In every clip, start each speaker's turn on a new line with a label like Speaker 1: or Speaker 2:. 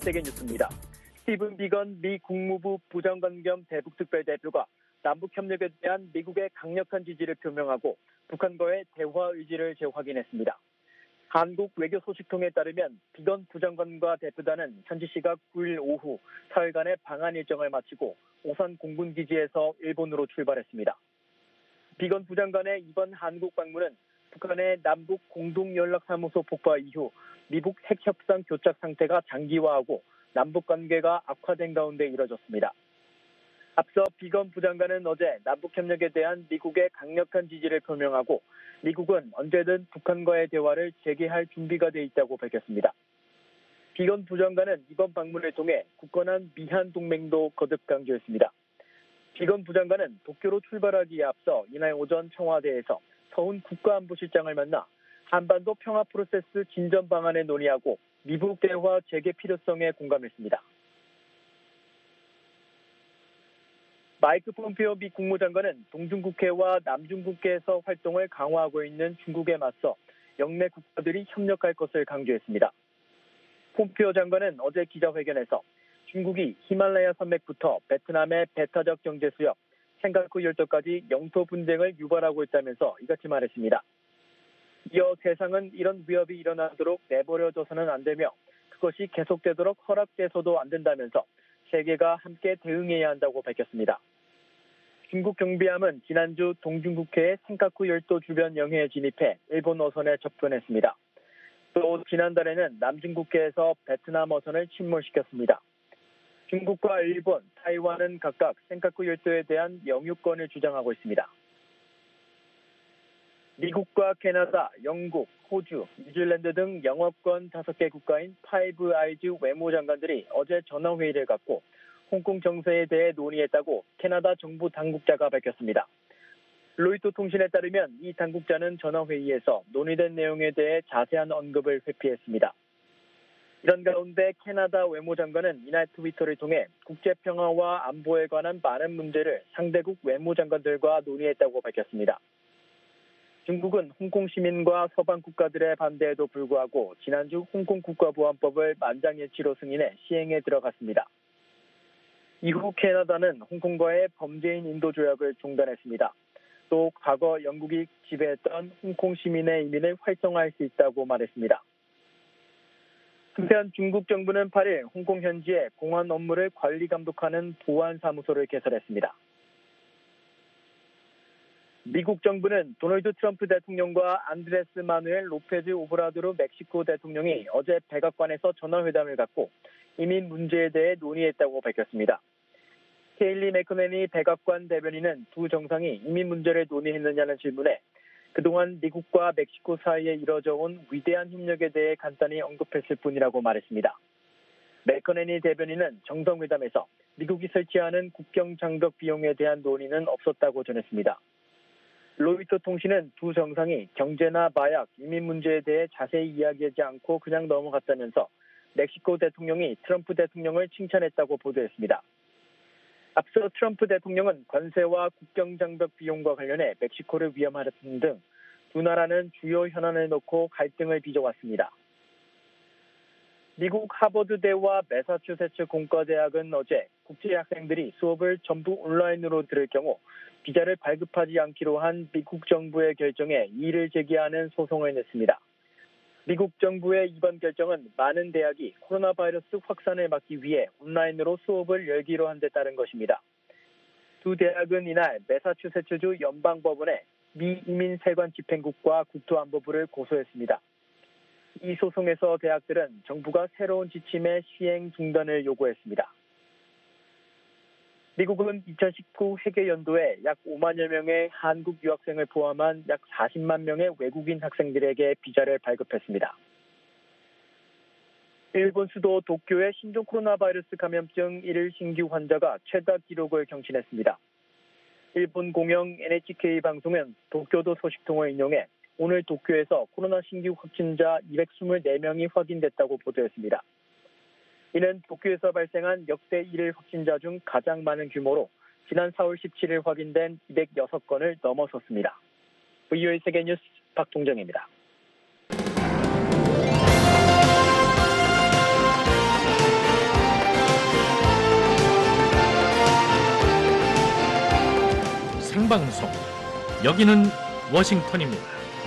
Speaker 1: 세계뉴스입니다. 스티븐 비건 미 국무부 부장관 겸 대북특별대표가 남북협력에 대한 미국의 강력한 지지를 표명하고 북한과의 대화 의지를 재확인했습니다. 한국 외교 소식통에 따르면 비건 부장관과 대표단은 현지 시각 9일 오후 사흘간의 방한 일정을 마치고 오산 공군기지에서 일본으로 출발했습니다. 비건 부장관의 이번 한국 방문은 북한의 남북 공동연락사무소 폭파 이후 미북 핵협상 교착 상태가 장기화하고 남북 관계가 악화된 가운데 이뤄졌습니다. 앞서 비건 부장관은 어제 남북협력에 대한 미국의 강력한 지지를 표명하고 미국은 언제든 북한과의 대화를 재개할 준비가 돼 있다고 밝혔습니다. 비건 부장관은 이번 방문을 통해 굳건한 미한 동맹도 거듭 강조했습니다. 비건 부장관은 도쿄로 출발하기에 앞서 이날 오전 청와대에서 서훈 국가안보실장을 만나 한반도 평화 프로세스 진전 방안을 논의하고 미북 대화 재개 필요성에 공감했습니다. 마이크 폼페오 미 국무장관은 동중국해와 남중국해에서 활동을 강화하고 있는 중국에 맞서 영내 국가들이 협력할 것을 강조했습니다. 폼페오 장관은 어제 기자회견에서 중국이 히말라야 산맥부터 베트남의 배타적 경제수역, 센카쿠 열도까지 영토 분쟁을 유발하고 있다면서 이같이 말했습니다. 이어 세상은 이런 위협이 일어나도록 내버려둬서는 안 되며 그것이 계속되도록 허락돼서도 안 된다면서 세계가 함께 대응해야 한다고 밝혔습니다. 중국 경비함은 지난주 동중국해의 센카쿠 열도 주변 영해에 진입해 일본 어선에 접근했습니다. 또 지난달에는 남중국해에서 베트남 어선을 침몰시켰습니다. 중국과 일본, 타이완은 각각 센카쿠 열도에 대한 영유권을 주장하고 있습니다. 미국과 캐나다, 영국, 호주, 뉴질랜드 등 영어권 5개 국가인 파이브 아이즈 외무장관들이 어제 전화회의를 갖고 홍콩 정세에 대해 논의했다고 캐나다 정부 당국자가 밝혔습니다. 로이터 통신에 따르면 이 당국자는 전화회의에서 논의된 내용에 대해 자세한 언급을 회피했습니다. 이런 가운데 캐나다 외무장관은 이날 트위터를 통해 국제평화와 안보에 관한 많은 문제를 상대국 외무장관들과 논의했다고 밝혔습니다. 중국은 홍콩 시민과 서방 국가들의 반대에도 불구하고 지난주 홍콩 국가보안법을 만장일치로 승인해 시행에 들어갔습니다. 이후 캐나다는 홍콩과의 범죄인 인도 조약을 중단했습니다. 또 과거 영국이 지배했던 홍콩 시민의 이민을 활성화할 수 있다고 말했습니다. 한편 중국 정부는 8일 홍콩 현지에 공안 업무를 관리 감독하는 보안사무소를 개설했습니다. 미국 정부는 도널드 트럼프 대통령과 안드레스 마누엘 로페즈 오브라도르 멕시코 대통령이 어제 백악관에서 전화회담을 갖고 이민 문제에 대해 논의했다고 밝혔습니다. 케일리 맥커네니 백악관 대변인은 두 정상이 이민 문제를 논의했느냐는 질문에 그동안 미국과 멕시코 사이에 이뤄져 온 위대한 협력에 대해 간단히 언급했을 뿐이라고 말했습니다. 맥커네니 대변인은 정상회담에서 미국이 설치하는 국경 장벽 비용에 대한 논의는 없었다고 전했습니다. 로이터 통신은 두 정상이 경제나 마약, 이민 문제에 대해 자세히 이야기하지 않고 그냥 넘어갔다면서 멕시코 대통령이 트럼프 대통령을 칭찬했다고 보도했습니다. 앞서 트럼프 대통령은 관세와 국경 장벽 비용과 관련해 멕시코를 위협하는 등 두 나라는 주요 현안을 놓고 갈등을 빚어왔습니다. 미국 하버드대와 매사추세츠 공과대학은 어제 국제학생들이 수업을 전부 온라인으로 들을 경우 비자를 발급하지 않기로 한 미국 정부의 결정에 이의를 제기하는 소송을 냈습니다. 미국 정부의 이번 결정은 많은 대학이 코로나 바이러스 확산을 막기 위해 온라인으로 수업을 열기로 한 데 따른 것입니다. 두 대학은 이날 매사추세츠주 연방법원에 미 이민세관 집행국과 국토안보부를 고소했습니다. 이 소송에서 대학들은 정부가 새로운 지침의 시행 중단을 요구했습니다. 미국은 2019 회계연도에 약 5만여 명의 한국 유학생을 포함한 약 40만 명의 외국인 학생들에게 비자를 발급했습니다. 일본 수도 도쿄의 신종 코로나 바이러스 감염증 1일 신규 환자가 최다 기록을 경신했습니다. 일본 공영 NHK 방송은 도쿄도 소식통을 인용해 오늘 도쿄에서 코로나 신규 확진자 224명이 확인됐다고 보도했습니다. 이는 도쿄에서 발생한 역대 1일 확진자 중 가장 많은 규모로 지난 4월 17일 확인된 206건을 넘어섰습니다. VOA 세계뉴스 박동정입니다.
Speaker 2: 생방송. 여기는 워싱턴입니다.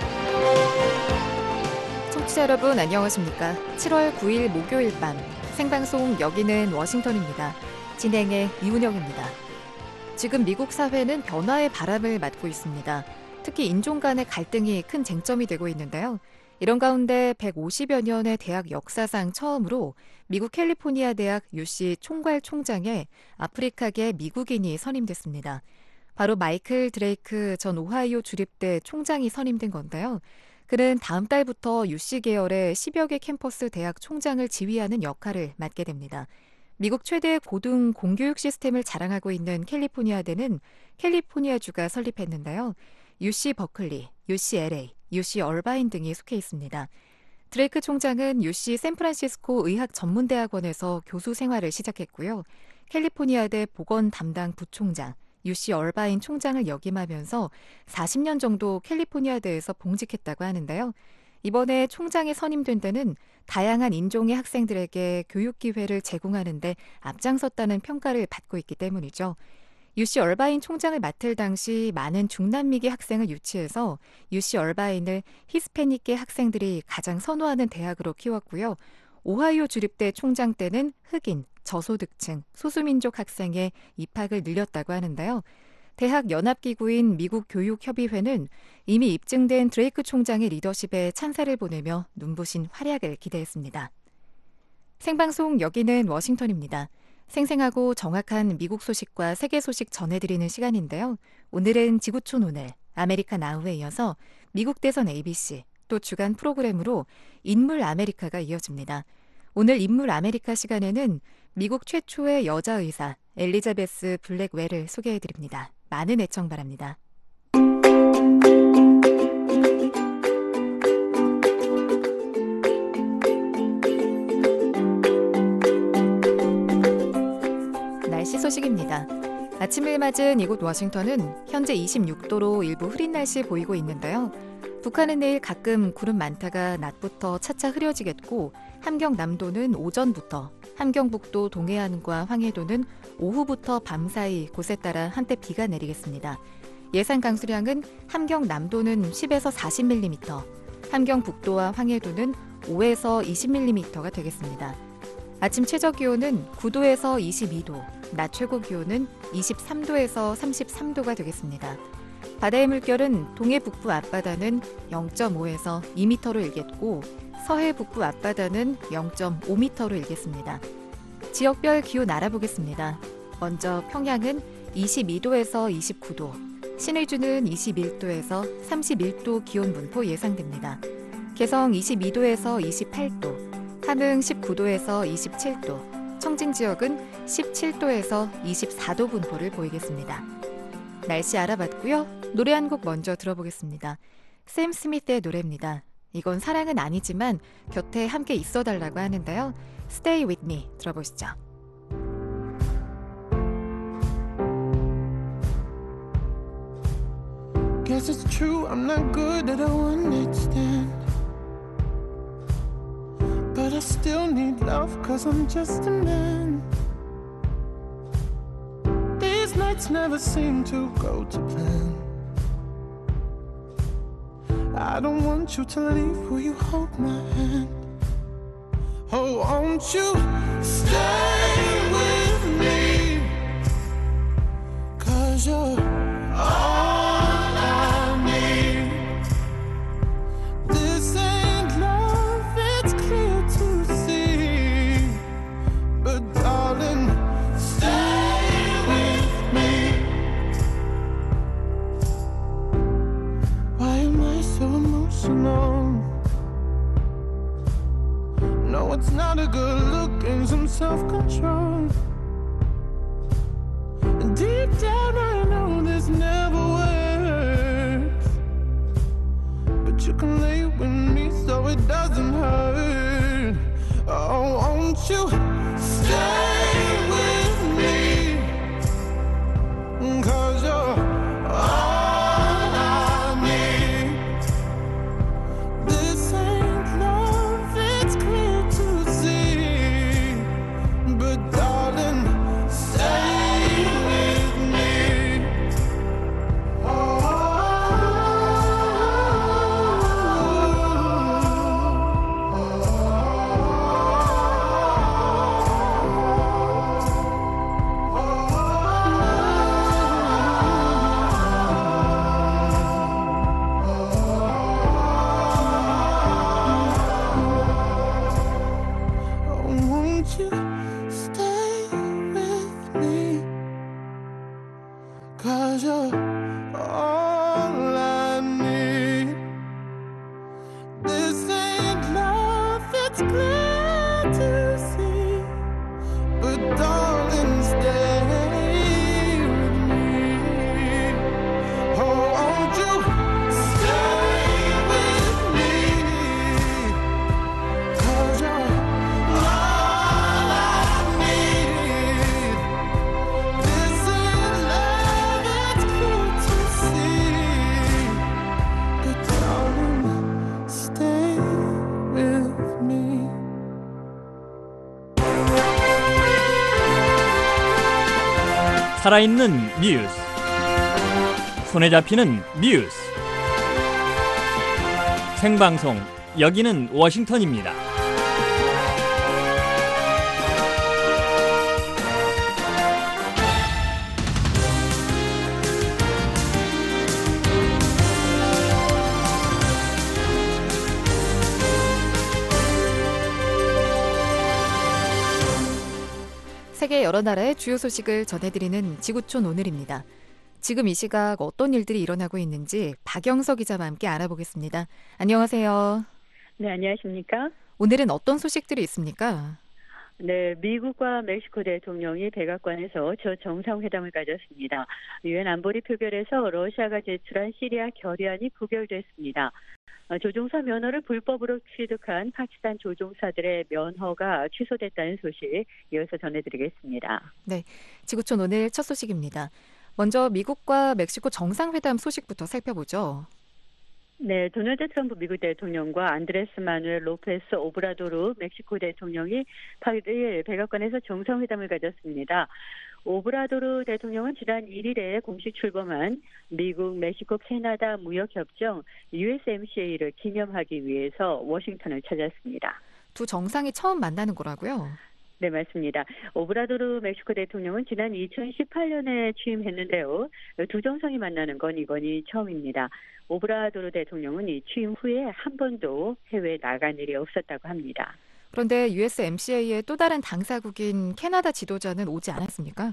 Speaker 3: 청취자 여러분 안녕하십니까? 7월 9일 목요일 밤 생방송 여기는 워싱턴입니다. 진행의 이운영입니다. 지금 미국 사회는 변화의 바람을 맞고 있습니다. 특히 인종 간의 갈등이 큰 쟁점이 되고 있는데요. 이런 가운데 150여 년의 대학 역사상 처음으로 미국 캘리포니아 대학 UC 총괄 총장에 아프리카계 미국인이 선임됐습니다. 바로 마이클 드레이크 전 오하이오 주립대 총장이 선임된 건데요. 그는 다음 달부터 UC 계열의 10여 개 캠퍼스 대학 총장을 지휘하는 역할을 맡게 됩니다. 미국 최대 고등 공교육 시스템을 자랑하고 있는 캘리포니아대는 캘리포니아주가 설립했는데요. UC 버클리, UC LA, UC 얼바인 등이 속해 있습니다. 드레이크 총장은 UC 샌프란시스코 의학전문대학원에서 교수 생활을 시작했고요. 캘리포니아대 보건 담당 부총장, UC 얼바인 총장을 역임하면서 40년 정도 캘리포니아대에서 봉직했다고 하는데요. 이번에 총장에 선임된 데는 다양한 인종의 학생들에게 교육 기회를 제공하는 데 앞장섰다는 평가를 받고 있기 때문이죠. UC 얼바인 총장을 맡을 당시 많은 중남미계 학생을 유치해서 UC 얼바인을 히스패닉계 학생들이 가장 선호하는 대학으로 키웠고요. 오하이오 주립대 총장 때는 흑인, 저소득층, 소수민족 학생의 입학을 늘렸다고 하는데요. 대학 연합기구인 미국교육협의회는 이미 입증된 드레이크 총장의 리더십에 찬사를 보내며 눈부신 활약을 기대했습니다. 생방송 여기는 워싱턴입니다. 생생하고 정확한 미국 소식과 세계 소식 전해드리는 시간인데요. 오늘은 지구촌 오늘, 아메리카 나우에 이어서 미국 대선 ABC, 또 주간 프로그램으로 인물 아메리카가 이어집니다. 오늘 인물 아메리카 시간에는 미국 최초의 여자 의사 엘리자베스 블랙웰을 소개해드립니다. 많은 애청 바랍니다. 날씨 소식입니다. 아침을 맞은 이곳 워싱턴은 현재 26도로 일부 흐린 날씨 보이고 있는데요. 북한은 내일 가끔 구름 많다가 낮부터 차차 흐려지겠고 함경남도는 오전부터, 함경북도 동해안과 황해도는 오후부터 밤사이 곳에 따라 한때 비가 내리겠습니다. 예상 강수량은 함경남도는 10에서 40mm, 함경북도와 황해도는 5에서 20mm가 되겠습니다. 아침 최저기온은 9도에서 22도, 낮 최고기온은 23도에서 33도가 되겠습니다. 바다의 물결은 동해 북부 앞바다는 0.5에서 2m로 일겠고 서해 북부 앞바다는 0.5m로 일겠습니다. 지역별 기온 알아보겠습니다. 먼저 평양은 22도에서 29도, 신의주는 21도에서 31도 기온 분포 예상됩니다. 개성 22도에서 28도, 함흥 19도에서 27도, 청진 지역은 17도에서 24도 분포를 보이겠습니다. 날씨 알아봤고요. 노래 한 곡 먼저 들어보겠습니다. 샘 스미스의 노래입니다. 이건 사랑은 아니지만 곁에 함께 있어달라고 하는데요. Stay with me 들어보시죠.
Speaker 4: Guess it's true, I'm not good at a one-night stand, but I still need love cause I'm just a man. These nights never seem to go to plan. I don't want you to leave, will you hold my hand? Oh, won't you stay with me? Cause you're all I need. This ain't love, it's clear to see. But darling, stay with me. Why am I so emotional? No, it's not a good look and some self-control. Deep down I know this never works, but you can lay with me so it doesn't hurt. Oh, won't you stay with me? 'Cause you're all I need. This ain't love, it's clear to see. But darling, stay with me.
Speaker 5: 살아있는 뉴스, 손에 잡히는 뉴스, 생방송 여기는 워싱턴입니다.
Speaker 3: 세계 여러 나라의 주요 소식을 전해드리는 지구촌 오늘입니다. 지금 이 시각 어떤 일들이 일어나고 있는지 박영석 기자와 함께 알아보겠습니다. 안녕하세요.
Speaker 6: 네, 안녕하십니까?
Speaker 3: 오늘은 어떤 소식들이 있습니까?
Speaker 6: 네, 미국과 멕시코 대통령이 백악관에서 정상회담을 가졌습니다. 유엔 안보리 표결에서 러시아가 제출한 시리아 결의안이 부결됐습니다. 조종사 면허를 불법으로 취득한 파키스탄 조종사들의 면허가 취소됐다는 소식 이어서 전해드리겠습니다.
Speaker 3: 네, 지구촌 오늘 첫 소식입니다. 먼저 미국과 멕시코 정상회담 소식부터 살펴보죠.
Speaker 6: 네, 도널드 트럼프 미국 대통령과 안드레스 마누엘 로페스 오브라도르 멕시코 대통령이 8일 백악관에서 정상회담을 가졌습니다. 오브라도르 대통령은 지난 1일에 공식 출범한 미국, 멕시코, 캐나다 무역협정 USMCA를 기념하기 위해서 워싱턴을 찾았습니다.
Speaker 3: 두 정상이 처음 만나는 거라고요?
Speaker 6: 네, 맞습니다. 오브라도르 멕시코 대통령은 지난 2018년에 취임했는데요. 두 정상이 만나는 건 이번이 처음입니다. 오브라도르 대통령은 이 취임 후에 한 번도 해외에 나간 일이 없었다고 합니다.
Speaker 3: 그런데 USMCA의 또 다른 당사국인 캐나다 지도자는 오지 않았습니까?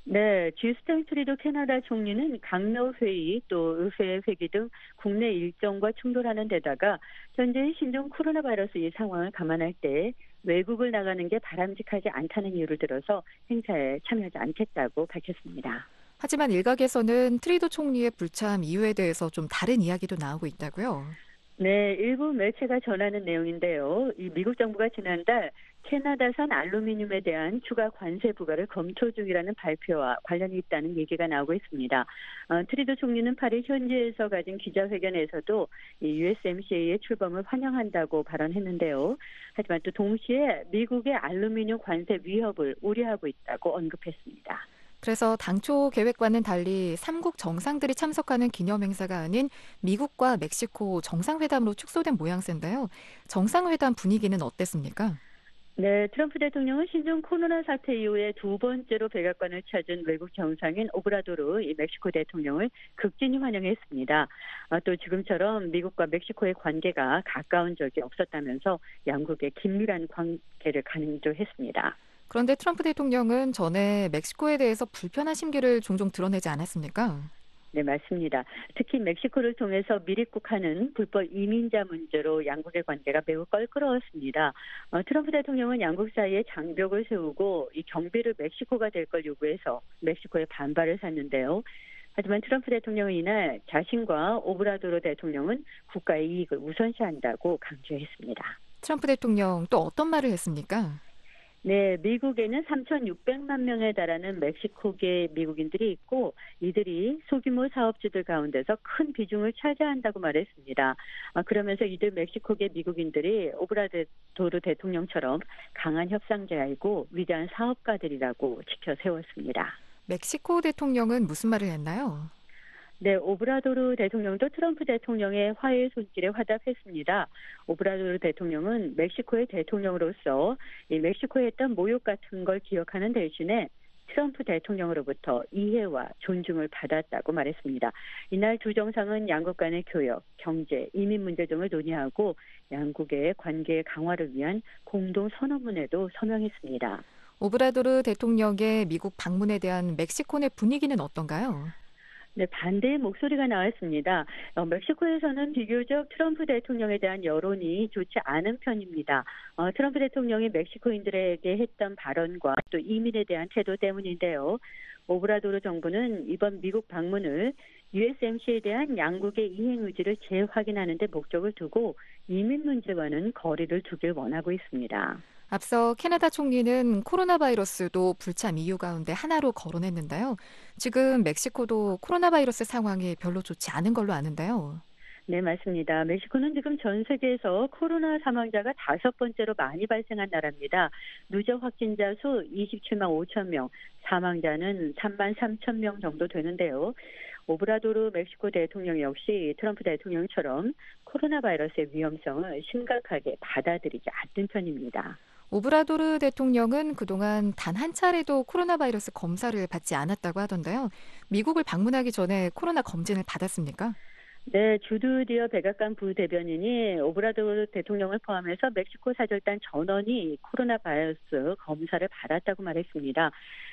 Speaker 6: 네, 주스틴 트리도 캐나다 총리는 강로회의 또 의회 회기 등 국내 일정과 충돌하는 데다가 현재의 신종 코로나 바이러스 이 상황을 감안할 때 외국을 나가는 게 바람직하지 않다는 이유를 들어서 행사에 참여하지 않겠다고 밝혔습니다.
Speaker 3: 하지만 일각에서는 트리도 총리의 불참 이유에 대해서 좀 다른 이야기도 나오고 있다고요?
Speaker 6: 네, 일부 매체가 전하는 내용인데요. 이 미국 정부가 지난달 캐나다산 알루미늄에 대한 추가 관세 부과를 검토 중이라는 발표와 관련이 있다는 얘기가 나오고 있습니다. 트리도 총리는 8일 현지에서 가진 기자회견에서도 이 USMCA의 출범을 환영한다고 발언했는데요. 하지만 또 동시에 미국의 알루미늄 관세 위협을 우려하고 있다고 언급했습니다.
Speaker 3: 그래서 당초 계획과는 달리 3국 정상들이 참석하는 기념행사가 아닌 미국과 멕시코 정상회담으로 축소된 모양새인데요. 정상회담 분위기는 어땠습니까?
Speaker 6: 네, 트럼프 대통령은 신종 코로나 사태 이후에 두 번째로 백악관을 찾은 외국 정상인 오브라도르 이 멕시코 대통령을 극진히 환영했습니다. 또 지금처럼 미국과 멕시코의 관계가 가까운 적이 없었다면서 양국의 긴밀한 관계를 강조했습니다.
Speaker 3: 그런데 트럼프 대통령은 전에 멕시코에 대해서 불편한 심기를 종종 드러내지 않았습니까?
Speaker 6: 네, 맞습니다. 특히 멕시코를 통해서 밀입국하는 불법 이민자 문제로 양국의 관계가 매우 껄끄러웠습니다. 트럼프 대통령은 양국 사이에 장벽을 세우고 이 경비를 멕시코가 될 걸 요구해서 멕시코에 반발을 샀는데요. 하지만 트럼프 대통령은 이날 자신과 오브라도르 대통령은 국가의 이익을 우선시한다고 강조했습니다.
Speaker 3: 트럼프 대통령 또 어떤 말을 했습니까?
Speaker 6: 네, 미국에는 3,600만 명에 달하는 멕시코계 미국인들이 있고 이들이 소규모 사업주들 가운데서 큰 비중을 차지한다고 말했습니다. 그러면서 이들 멕시코계 미국인들이 오브라도르 대통령처럼 강한 협상자이고 위대한 사업가들이라고 지켜 세웠습니다.
Speaker 3: 멕시코 대통령은 무슨 말을 했나요?
Speaker 6: 네, 오브라도르 대통령도 트럼프 대통령의 화해 손길에 화답했습니다. 오브라도르 대통령은 멕시코의 대통령으로서 이 멕시코에 했던 모욕 같은 걸 기억하는 대신에 트럼프 대통령으로부터 이해와 존중을 받았다고 말했습니다. 이날 두 정상은 양국 간의 교역, 경제, 이민 문제 등을 논의하고 양국의 관계 강화를 위한 공동 선언문에도 서명했습니다.
Speaker 3: 오브라도르 대통령의 미국 방문에 대한 멕시코 내 분위기는 어떤가요?
Speaker 6: 네, 반대의 목소리가 나왔습니다. 멕시코에서는 비교적 트럼프 대통령에 대한 여론이 좋지 않은 편입니다. 트럼프 대통령이 멕시코인들에게 했던 발언과 또 이민에 대한 태도 때문인데요. 오브라도르 정부는 이번 미국 방문을 USMCA에 대한 양국의 이행 의지를 재확인하는 데 목적을 두고 이민 문제와는 거리를 두길 원하고 있습니다.
Speaker 3: 앞서 캐나다 총리는 코로나 바이러스도 불참 이유 가운데 하나로 거론했는데요. 지금 멕시코도 코로나 바이러스 상황이 별로 좋지 않은 걸로 아는데요.
Speaker 6: 네, 맞습니다. 멕시코는 지금 전 세계에서 코로나 사망자가 5번째로 많이 발생한 나라입니다. 누적 확진자 수 27만 5천 명, 사망자는 3만 3천 명 정도 되는데요. 오브라도르 멕시코 대통령 역시 트럼프 대통령처럼 코로나 바이러스의 위험성을 심각하게 받아들이지 않는 편입니다.
Speaker 3: 오브라도르 대통령은 그동안 단 한 차례도 코로나 바이러스 검사를 받지 않았다고 하던데요. 미국을 방문하기 전에 코로나 검진을 받았습니까?
Speaker 6: 네, 주드디어 백악관 부대변인이 오브라도르 대통령을 포함해서 멕시코 사절단 전원이 코로나 바이러스 검사를 받았다고 말했습니다.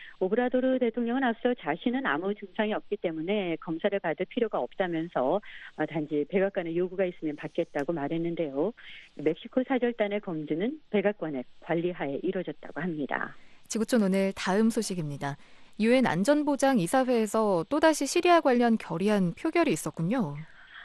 Speaker 6: 오브라도르 대통령은 앞서 자신은 아무 증상이 없기 때문에 검사를 받을 필요가 없다면서 단지 백악관의 요구가 있으면 받겠다고 말했는데요. 멕시코 사절단의 검진은 백악관의 관리하에 이루어졌다고 합니다.
Speaker 3: 지구촌 오늘 다음 소식입니다. 유엔 안전보장 이사회에서 또다시 시리아 관련 결의안 표결이 있었군요.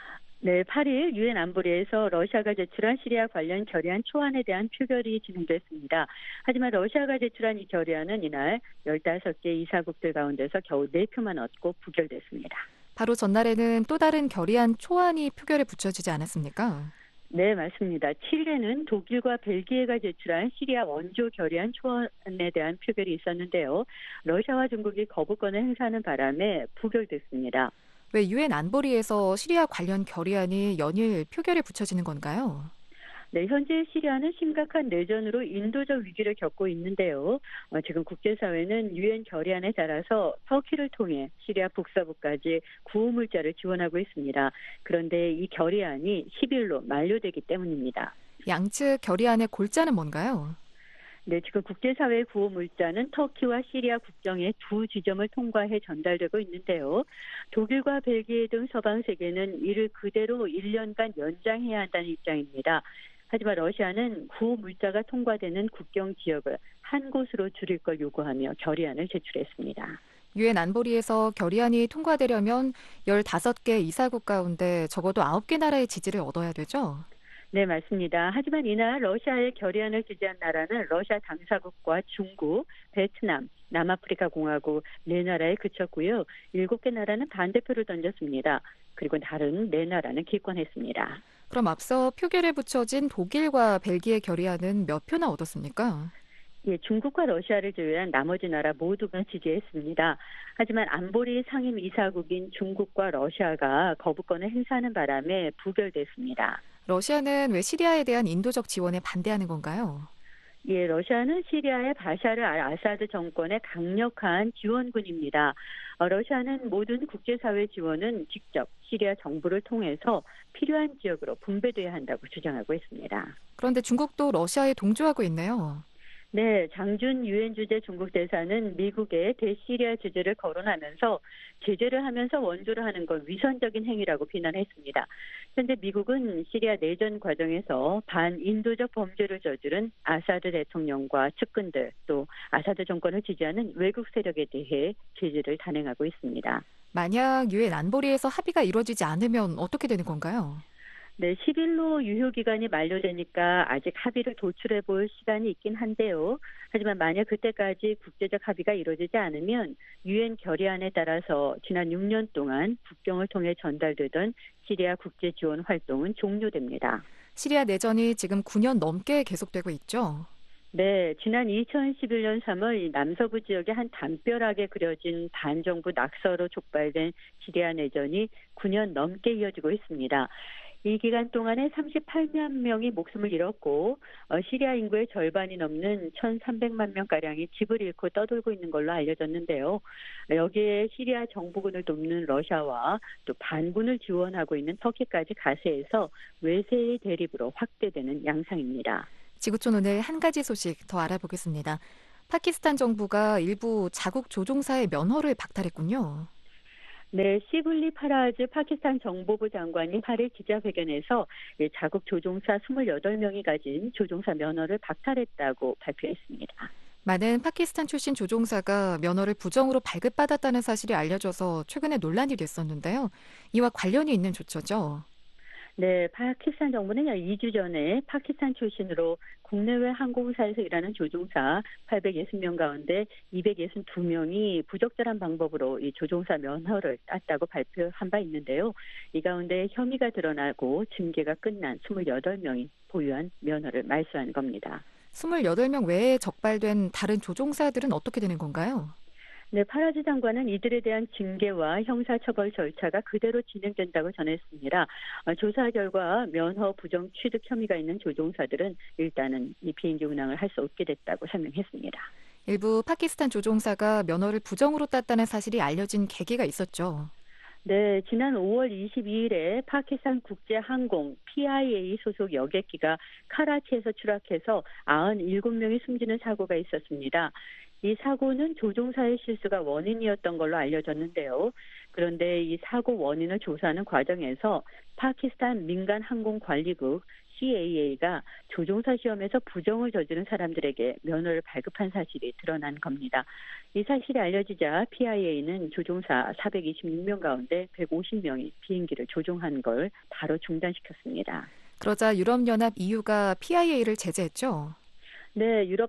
Speaker 6: 네, 8일 유엔 안보리에서 러시아가 제출한 시리아 관련 결의안 초안에 대한 표결이 진행됐습니다. 하지만 러시아가 제출한 이 결의안은 이날 15개 이사국들 가운데서 겨우 4표만 얻고 부결됐습니다.
Speaker 3: 바로 전날에는 또 다른 결의안 초안이 표결에 붙여지지 않았습니까?
Speaker 6: 네, 맞습니다. 7일에는 독일과 벨기에가 제출한 시리아 원조 결의안 초안에 대한 표결이 있었는데요. 러시아와 중국이 거부권을 행사하는 바람에 부결됐습니다.
Speaker 3: 왜 유엔 안보리에서 시리아 관련 결의안이 연일 표결에 붙여지는 건가요?
Speaker 6: 네, 현재 시리아는 심각한 내전으로 인도적 위기를 겪고 있는데요. 지금 국제사회는 유엔 결의안에 따라서 터키를 통해 시리아 북서부까지 구호물자를 지원하고 있습니다. 그런데 이 결의안이 10일로 만료되기 때문입니다.
Speaker 3: 양측 결의안의 골자는 뭔가요?
Speaker 6: 네, 지금 국제사회 구호 물자는 터키와 시리아 국경의 두 지점을 통과해 전달되고 있는데요. 독일과 벨기에 등 서방 세계는 이를 그대로 1년간 연장해야 한다는 입장입니다. 하지만 러시아는 구호 물자가 통과되는 국경 지역을 한 곳으로 줄일 걸 요구하며 결의안을 제출했습니다.
Speaker 3: 유엔 안보리에서 결의안이 통과되려면 15개 이사국 가운데 적어도 9개 나라의 지지를 얻어야 되죠?
Speaker 6: 네, 맞습니다. 하지만 이날 러시아의 결의안을 지지한 나라는 러시아 당사국과 중국, 베트남, 남아프리카 공화국 4나라에 그쳤고요. 7개 나라는 반대표를 던졌습니다. 그리고 다른 4나라는 기권했습니다.
Speaker 3: 그럼 앞서 표결에 붙여진 독일과 벨기에 결의안은 몇 표나 얻었습니까?
Speaker 6: 예, 중국과 러시아를 제외한 나머지 나라 모두가 지지했습니다. 하지만 안보리 상임 이사국인 중국과 러시아가 거부권을 행사하는 바람에 부결됐습니다.
Speaker 3: 러시아는 왜 시리아에 대한 인도적 지원에 반대하는 건가요?
Speaker 6: 예, 러시아는 시리아의 바샤르 알 아사드 정권의 강력한 지원군입니다. 러시아는 모든 국제사회 지원은 직접 시리아 정부를 통해서 필요한 지역으로 분배돼야 한다고 주장하고 있습니다.
Speaker 3: 그런데 중국도 러시아에 동조하고 있네요.
Speaker 6: 네, 장준 유엔 주재 중국 대사는 미국의 대시리아 제재를 거론하면서 제재를 하면서 원조를 하는 건 위선적인 행위라고 비난했습니다. 현재 미국은 시리아 내전 과정에서 반인도적 범죄를 저지른 아사드 대통령과 측근들 또 아사드 정권을 지지하는 외국 세력에 대해 제재를 단행하고 있습니다.
Speaker 3: 만약 유엔 안보리에서 합의가 이루어지지 않으면 어떻게 되는 건가요?
Speaker 6: 네, 10일로 유효기간이 만료되니까 아직 합의를 도출해 볼 시간이 있긴 한데요. 하지만 만약 그때까지 국제적 합의가 이루어지지 않으면 유엔 결의안에 따라서 지난 6년 동안 국경을 통해 전달되던 시리아 국제 지원 활동은 종료됩니다.
Speaker 3: 시리아 내전이 지금 9년 넘게 계속되고 있죠?
Speaker 6: 네, 지난 2011년 3월 남서부 지역의 한 담벼락에 그려진 반정부 낙서로 촉발된 시리아 내전이 9년 넘게 이어지고 있습니다. 이 기간 동안에 38만 명이 목숨을 잃었고 시리아 인구의 절반이 넘는 1,300만 명가량이 집을 잃고 떠돌고 있는 걸로 알려졌는데요. 여기에 시리아 정부군을 돕는 러시아와 또 반군을 지원하고 있는 터키까지 가세해서 외세의 대립으로 확대되는 양상입니다.
Speaker 3: 지구촌 오늘 한 가지 소식 더 알아보겠습니다. 파키스탄 정부가 일부 자국 조종사의 면허를 박탈했군요.
Speaker 6: 네, 시블리 파라즈 파키스탄 정보부 장관이 8일 기자회견에서 자국 조종사 28명이 가진 조종사 면허를 박탈했다고 발표했습니다.
Speaker 3: 많은 파키스탄 출신 조종사가 면허를 부정으로 발급받았다는 사실이 알려져서 최근에 논란이 됐었는데요. 이와 관련이 있는 조처죠.
Speaker 6: 네, 파키스탄 정부는 약 2주 전에 파키스탄 출신으로 국내외 항공사에서 일하는 조종사 860명 가운데 262명이 부적절한 방법으로 이 조종사 면허를 땄다고 발표한 바 있는데요. 이 가운데 혐의가 드러나고 징계가 끝난 28명이 보유한 면허를 말소한 겁니다.
Speaker 3: 28명 외에 적발된 다른 조종사들은 어떻게 되는 건가요?
Speaker 6: 네, 파라지 장관은 이들에 대한 징계와 형사처벌 절차가 그대로 진행된다고 전했습니다. 조사 결과 면허 부정 취득 혐의가 있는 조종사들은 일단은 이 비행기 운항을 할 수 없게 됐다고 설명했습니다.
Speaker 3: 일부 파키스탄 조종사가 면허를 부정으로 땄다는 사실이 알려진 계기가 있었죠.
Speaker 6: 네, 지난 5월 22일에 파키스탄 국제항공 PIA 소속 여객기가 카라치에서 추락해서 97명이 숨지는 사고가 있었습니다. 이 사고는 조종사의 실수가 원인이었던 걸로 알려졌는데요. 그런데 이 사고 원인을 조사하는 과정에서 파키스탄 민간항공관리국 CAA가 조종사 시험에서 부정을 저지른 사람들에게 면허를 발급한 사실이 드러난 겁니다. 이 사실이 알려지자 PIA는 조종사 426명 가운데 150명이 비행기를 조종한 걸 바로 중단시켰습니다.
Speaker 3: 그러자 유럽연합 EU가 PIA를 제재했죠.
Speaker 6: 네, 유럽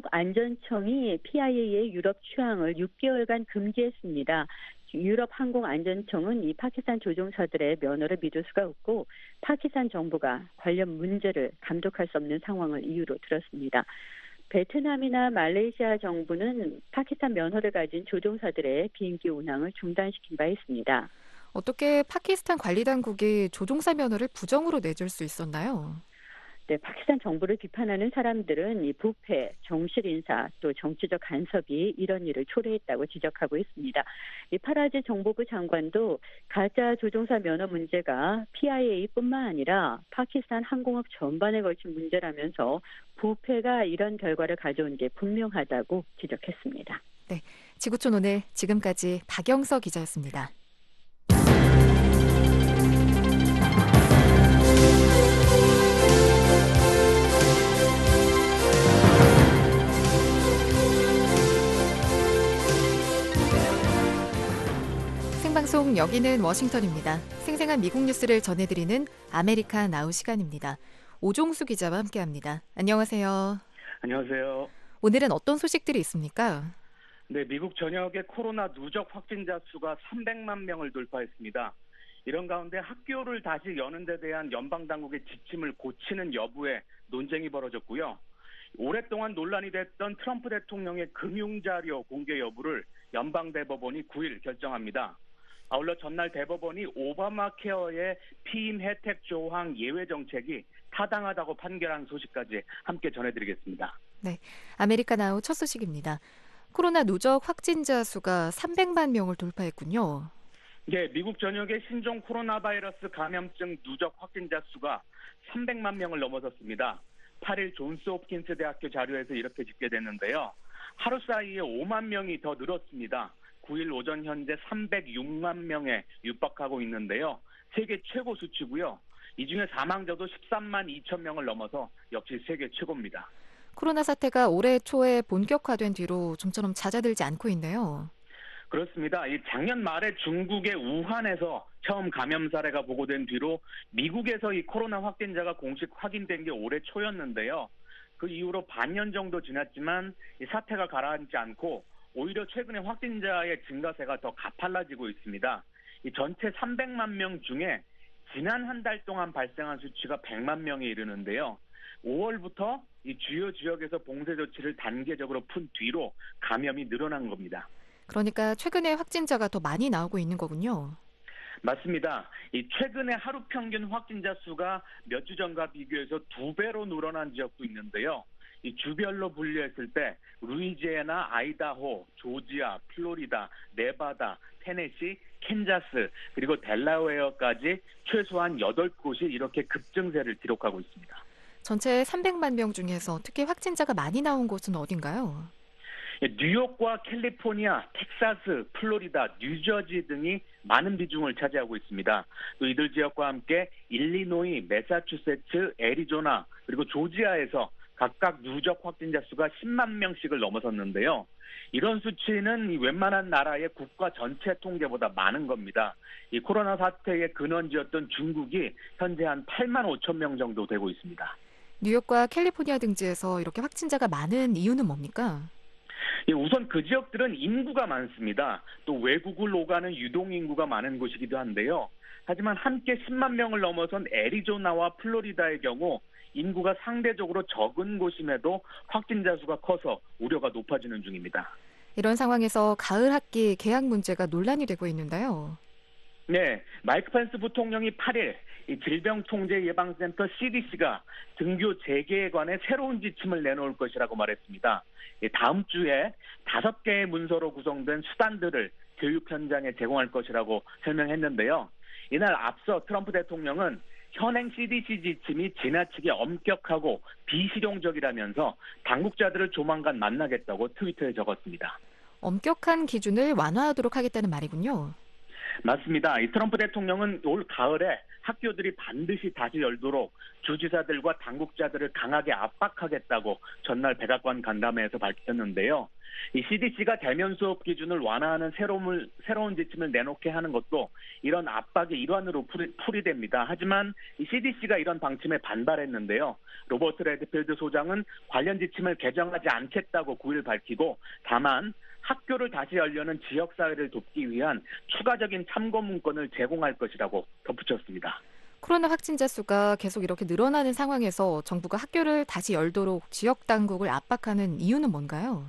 Speaker 6: 항공안전청이 PIA의 유럽 취항을 6개월간 금지했습니다. 유럽 항공안전청은 이 파키스탄 조종사들의 면허를 믿을 수가 없고 파키스탄 정부가 관련 문제를 감독할 수 없는 상황을 이유로 들었습니다. 베트남이나 말레이시아 정부는 파키스탄 면허를 가진 조종사들의 비행기 운항을 중단시킨 바 있습니다.
Speaker 3: 어떻게 파키스탄 관리당국이 조종사 면허를 부정으로 내줄 수 있었나요?
Speaker 6: 네, 파키스탄 정부를 비판하는 사람들은 이 부패, 정실 인사, 또 정치적 간섭이 이런 일을 초래했다고 지적하고 있습니다. 이 파라지 정보부 장관도 가짜 조종사 면허 문제가 PIA뿐만 아니라 파키스탄 항공업 전반에 걸친 문제라면서 부패가 이런 결과를 가져온 게 분명하다고 지적했습니다.
Speaker 3: 네, 지구촌 오늘 지금까지 박영서 기자였습니다. 생방송 여기는 워싱턴입니다. 생생한 미국 뉴스를 전해드리는 아메리카 나우 시간입니다. 오종수 기자와 함께합니다. 안녕하세요.
Speaker 7: 안녕하세요.
Speaker 3: 오늘은 어떤 소식들이 있습니까?
Speaker 7: 네, 미국 전역의 코로나 누적 확진자 수가 300만 명을 돌파했습니다. 이런 가운데 학교를 다시 여는 데 대한 연방당국의 지침을 고치는 여부에 논쟁이 벌어졌고요. 오랫동안 논란이 됐던 트럼프 대통령의 금융자료 공개 여부를 연방대법원이 9일 결정합니다. 아울러 전날 대법원이 오바마 케어의 피임 혜택 조항 예외 정책이 타당하다고 판결한 소식까지 함께 전해드리겠습니다.
Speaker 3: 네, 아메리카 나우 첫 소식입니다. 코로나 누적 확진자 수가 300만 명을 돌파했군요.
Speaker 7: 네, 미국 전역의 신종 코로나 바이러스 감염증 누적 확진자 수가 300만 명을 넘어섰습니다. 8일 존스 홉킨스 대학교 자료에서 이렇게 집계됐는데요. 하루 사이에 5만 명이 더 늘었습니다. 9일 오전 현재 306만 명에 육박하고 있는데요. 세계 최고 수치고요. 이 중에 사망자도 13만 2천 명을 넘어서 역시 세계 최고입니다.
Speaker 3: 코로나 사태가 올해 초에 본격화된 뒤로 좀처럼 잦아들지 않고 있네요.
Speaker 7: 그렇습니다. 이 작년 말에 중국의 우한에서 처음 감염 사례가 보고된 뒤로 미국에서 이 코로나 확진자가 공식 확인된 게 올해 초였는데요. 그 이후로 반년 정도 지났지만 이 사태가 가라앉지 않고 오히려 최근에 확진자의 증가세가 더 가팔라지고 있습니다. 이 전체 300만 명 중에 지난 한 달 동안 발생한 수치가 100만 명에 이르는데요. 5월부터 이 주요 지역에서 봉쇄 조치를 단계적으로 푼 뒤로 감염이 늘어난 겁니다.
Speaker 3: 그러니까 최근에 확진자가 더 많이 나오고 있는 거군요.
Speaker 7: 맞습니다. 이 최근에 하루 평균 확진자 수가 몇 주 전과 비교해서 2배로 늘어난 지역도 있는데요. 이 주별로 분류했을 때 루이지애나, 아이다호, 조지아, 플로리다, 네바다, 테네시, 캔자스 그리고 델라웨어까지 최소한 8곳이 이렇게 급증세를 기록하고 있습니다.
Speaker 3: 전체 300만 명 중에서 특히 확진자가 많이 나온 곳은 어딘가요?
Speaker 7: 뉴욕과 캘리포니아, 텍사스, 플로리다, 뉴저지 등이 많은 비중을 차지하고 있습니다. 또 이들 지역과 함께 일리노이, 매사추세츠, 애리조나 그리고 조지아에서 각각 누적 확진자 수가 10만 명씩을 넘어섰는데요. 이런 수치는 웬만한 나라의 국가 전체 통계보다 많은 겁니다. 이 코로나 사태의 근원지였던 중국이 현재 한 8만 5천 명 정도 되고 있습니다.
Speaker 3: 뉴욕과 캘리포니아 등지에서 이렇게 확진자가 많은 이유는 뭡니까?
Speaker 7: 우선 그 지역들은 인구가 많습니다. 또 외국을 오가는 유동 인구가 많은 곳이기도 한데요. 하지만 함께 10만 명을 넘어선 애리조나와 플로리다의 경우 인구가 상대적으로 적은 곳임에도 확진자 수가 커서 우려가 높아지는 중입니다.
Speaker 3: 이런 상황에서 가을 학기 개학 문제가 논란이 되고 있는데요.
Speaker 7: 네, 마이크 펜스 부통령이 8일 이 질병통제예방센터 CDC가 등교 재개에 관해 새로운 지침을 내놓을 것이라고 말했습니다. 다음 주에 5개의 문서로 구성된 수단들을 교육 현장에 제공할 것이라고 설명했는데요. 이날 앞서 트럼프 대통령은 현행 CDC 지침이 지나치게 엄격하고 비실용적이라면서 당국자들을 조만간 만나겠다고 트위터에 적었습니다.
Speaker 3: 엄격한 기준을 완화하도록 하겠다는 말이군요.
Speaker 7: 맞습니다. 이 트럼프 대통령은 올 가을에 학교들이 반드시 다시 열도록 주지사들과 당국자들을 강하게 압박하겠다고 전날 백악관 간담회에서 밝혔는데요. 이 CDC가 대면 수업 기준을 완화하는 새로운 지침을 내놓게 하는 것도 이런 압박의 일환으로 풀이됩니다. 하지만 이 CDC가 이런 방침에 반발했는데요. 로버트 레드필드 소장은 관련 지침을 개정하지 않겠다고 9일 밝히고 다만 학교를 다시 열려는 지역사회를 돕기 위한 추가적인 참고 문건을 제공할 것이라고 덧붙였습니다.
Speaker 3: 코로나 확진자 수가 계속 이렇게 늘어나는 상황에서 정부가 학교를 다시 열도록 지역 당국을 압박하는 이유는 뭔가요?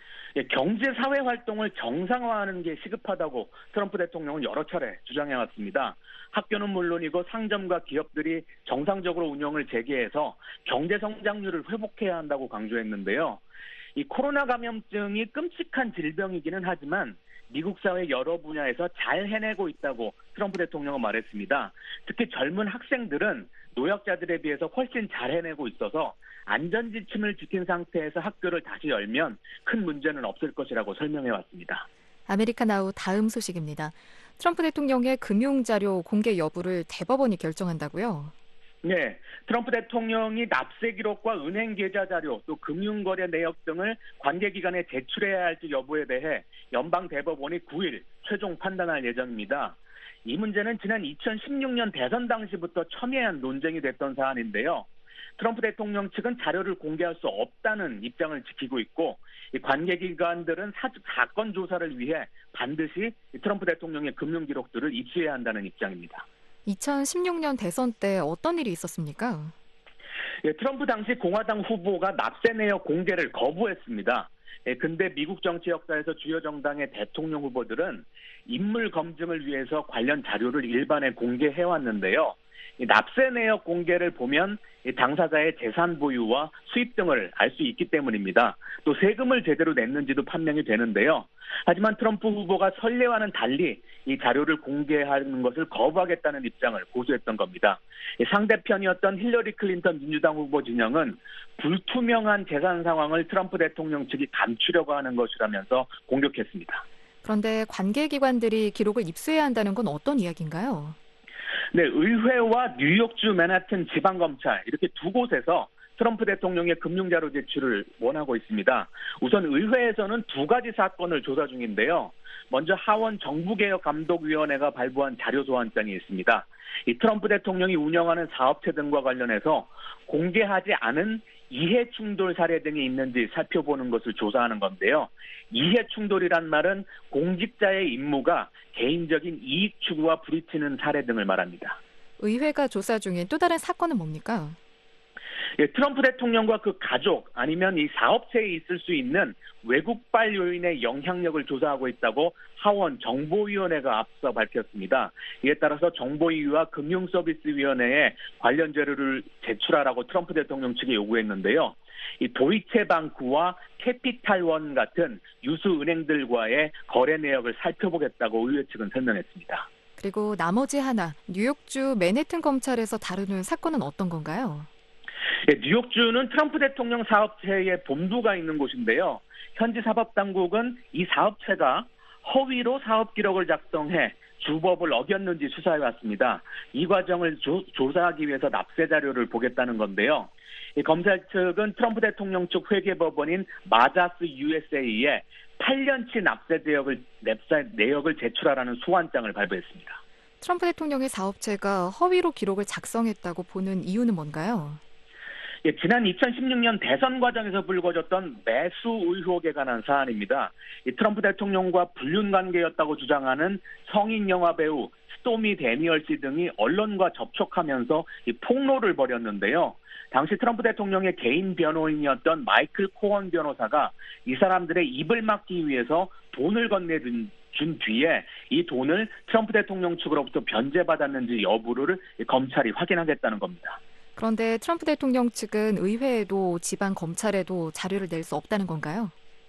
Speaker 7: 경제 사회 활동을 정상화하는 게 시급하다고 트럼프 대통령은 여러 차례 주장해왔습니다. 학교는 물론이고 상점과 기업들이 정상적으로 운영을 재개해서 경제 성장률을 회복해야 한다고 강조했는데요. 이 코로나 감염증이 끔찍한 질병이기는 하지만 미국 사회 여러 분야에서 잘 해내고 있다고 트럼프 대통령은 말했습니다. 특히 젊은 학생들은 노약자들에 비해서 훨씬 잘 해내고 있어서 안전 지침을 지킨 상태에서 학교를 다시 열면 큰 문제는 없을 것이라고 설명해왔습니다.
Speaker 3: 아메리카나우 다음 소식입니다. 트럼프 대통령의 금융자료 공개 여부를 대법원이 결정한다고요?
Speaker 7: 네, 트럼프 대통령이 납세 기록과 은행 계좌 자료, 또 금융거래 내역 등을 관계기관에 제출해야 할지 여부에 대해 연방 대법원이 9일 최종 판단할 예정입니다. 이 문제는 지난 2016년 대선 당시부터 첨예한 논쟁이 됐던 사안인데요. 트럼프 대통령 측은 자료를 공개할 수 없다는 입장을 지키고 있고 이 관계기관들은 사건 조사를 위해 반드시 트럼프 대통령의 금융 기록들을 입수해야 한다는 입장입니다.
Speaker 3: 2016년 대선 때 어떤 일이 있었습니까?
Speaker 7: 트럼프 당시 공화당 후보가 납세 내역 공개를 거부했습니다. 근데 미국 정치 역사에서 주요 정당의 대통령 후보들은 인물 검증을 위해서 관련 자료를 일반에 공개해왔는데요. 납세 내역 공개를 보면 당사자의 재산 보유와 수입 등을 알 수 있기 때문입니다. 또 세금을 제대로 냈는지도 판명이 되는데요. 하지만 트럼프 후보가 선례와는 달리 이 자료를 공개하는 것을 거부하겠다는 입장을 고수했던 겁니다. 상대편이었던 힐러리 클린턴 민주당 후보 진영은 불투명한 재산 상황을 트럼프 대통령 측이 감추려고 하는 것이라면서 공격했습니다.
Speaker 3: 그런데 관계기관들이 기록을 입수해야 한다는 건 어떤 이야기인가요?
Speaker 7: 네, 의회와 뉴욕주 맨하튼 지방검찰 이렇게 두 곳에서 트럼프 대통령의 금융자료 제출을 원하고 있습니다. 우선 의회에서는 두 가지 사건을 조사 중인데요. 먼저 하원 정부개혁감독위원회가 발부한 자료 소환장이 있습니다. 이 트럼프 대통령이 운영하는 사업체 등과 관련해서 공개하지 않은 이해충돌 사례 등이 있는지 살펴보는 것을 조사하는 건데요. 이해충돌이란 말은 공직자의 임무가 개인적인 이익 추구와 부딪히는 사례 등을 말합니다.
Speaker 3: 의회가 조사 중인 또 다른 사건은 뭡니까?
Speaker 7: 트럼프 대통령과 그 가족 아니면 이 사업체에 있을 수 있는 외국발 요인의 영향력을 조사하고 있다고 하원 정보위원회가 앞서 밝혔습니다. 이에 따라서 정보위와 금융서비스위원회에 관련 자료를 제출하라고 트럼프 대통령 측에 요구했는데요. 이 도이체방크와 캐피탈원 같은 유수 은행들과의 거래 내역을 살펴보겠다고 의회 측은 설명했습니다.
Speaker 3: 그리고 나머지 하나, 뉴욕주 맨해튼 검찰에서 다루는 사건은 어떤 건가요?
Speaker 7: 뉴욕주는 트럼프 대통령 사업체의 본부가 있는 곳인데요. 현지 사법당국은 이 사업체가 허위로 사업 기록을 작성해 주법을 어겼는지 수사해 왔습니다. 이 과정을 조사하기 위해서 납세 자료를 보겠다는 건데요. 이 검찰 측은 트럼프 대통령 측 회계법원인 마자스 USA에 8년치 납세 내역을 제출하라는 소환장을 발부했습니다.
Speaker 3: 트럼프 대통령의 사업체가 허위로 기록을 작성했다고 보는 이유는 뭔가요?
Speaker 7: 예, 지난 2016년 대선 과정에서 불거졌던 매수 의혹에 관한 사안입니다. 이 트럼프 대통령과 불륜 관계였다고 주장하는 성인 영화 배우 스토미 데니얼씨 등이 언론과 접촉하면서 이 폭로를 벌였는데요. 당시 트럼프 대통령의 개인 변호인이었던 마이클 코언 변호사가 이 사람들의 입을 막기 위해서 돈을 건네준 뒤에 이 돈을 트럼프 대통령 측으로부터 변제받았는지 여부를 검찰이 확인하겠다는 겁니다.
Speaker 3: 그런데 트럼프 대통령 측은 의회에도 지방 검찰에도 자료를 낼 수 없다는 건가요?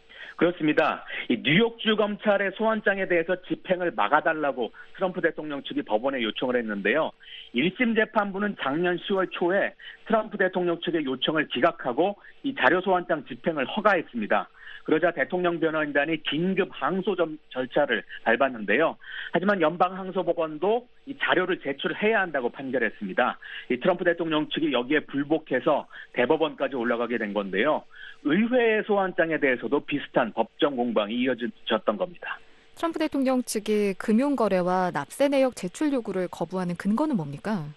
Speaker 7: 그렇습니다. 이 뉴욕주 검찰의 소환장에 대해서 집행을 막아달라고 트럼프 대통령 측이 법원에 요청을 했는데요. 1심 재판부는 작년 10월 초에 트럼프 대통령 측의 요청을 기각하고 이 자료 소환장 집행을 허가했습니다. 그러자 대통령 변호인단이 긴급 항소 절차를 밟았는데요. 하지만 연방항소법원도 이 자료를 제출해야 한다고 판결했습니다. 이 트럼프 대통령 측이 여기에 불복해서 대법원까지 올라가게 된 건데요. 의회의 소환장에 대해서도 비슷한 법정 공방이 이어졌던 겁니다.
Speaker 3: 트럼프 대통령 측이 금융거래와 납세 내역 제출 요구를 거부하는 근거는 뭡니까?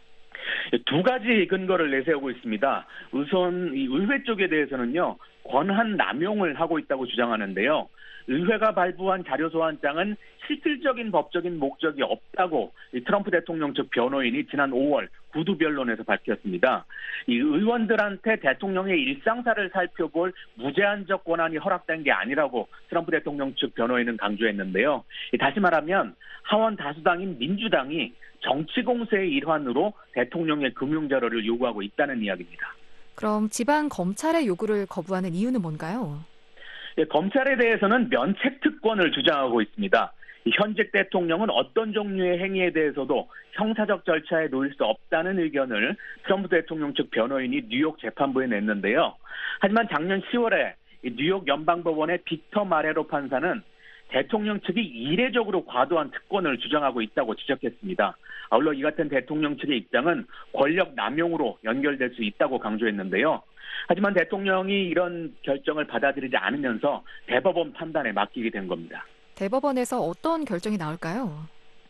Speaker 7: 두 가지 근거를 내세우고 있습니다. 우선 이 의회 쪽에 대해서는요. 권한 남용을 하고 있다고 주장하는데요. 의회가 발부한 자료 소환장은 실질적인 법적인 목적이 없다고 이 트럼프 대통령 측 변호인이 지난 5월 구두 변론에서 밝혔습니다. 이 의원들한테 대통령의 일상사를 살펴볼 무제한적 권한이 허락된 게 아니라고 트럼프 대통령 측 변호인은 강조했는데요. 다시 말하면 하원 다수당인 민주당이 정치 공세의 일환으로 대통령의 금융자료를 요구하고 있다는 이야기입니다.
Speaker 3: 그럼 지방 검찰의 요구를 거부하는 이유는 뭔가요?
Speaker 7: 예, 검찰에 대해서는 면책 특권을 주장하고 있습니다. 현직 대통령은 어떤 종류의 행위에 대해서도 형사적 절차에 놓일 수 없다는 의견을 트럼프 대통령 측 변호인이 뉴욕 재판부에 냈는데요. 하지만 작년 10월에 뉴욕 연방법원의 빅터 마레로 판사는 대통령 측이 이례적으로 과도한 특권을 주장하고 있다고 지적했습니다. 아울러 이 같은 대통령 측의 입장은 권력 남용으로 연결될 수 있다고 강조했는데요. 하지만 대통령이 이런 결정을 받아들이지 않으면서 대법원 판단에 맡기게 된 겁니다.
Speaker 3: 대법원에서 어떤 결정이 나올까요?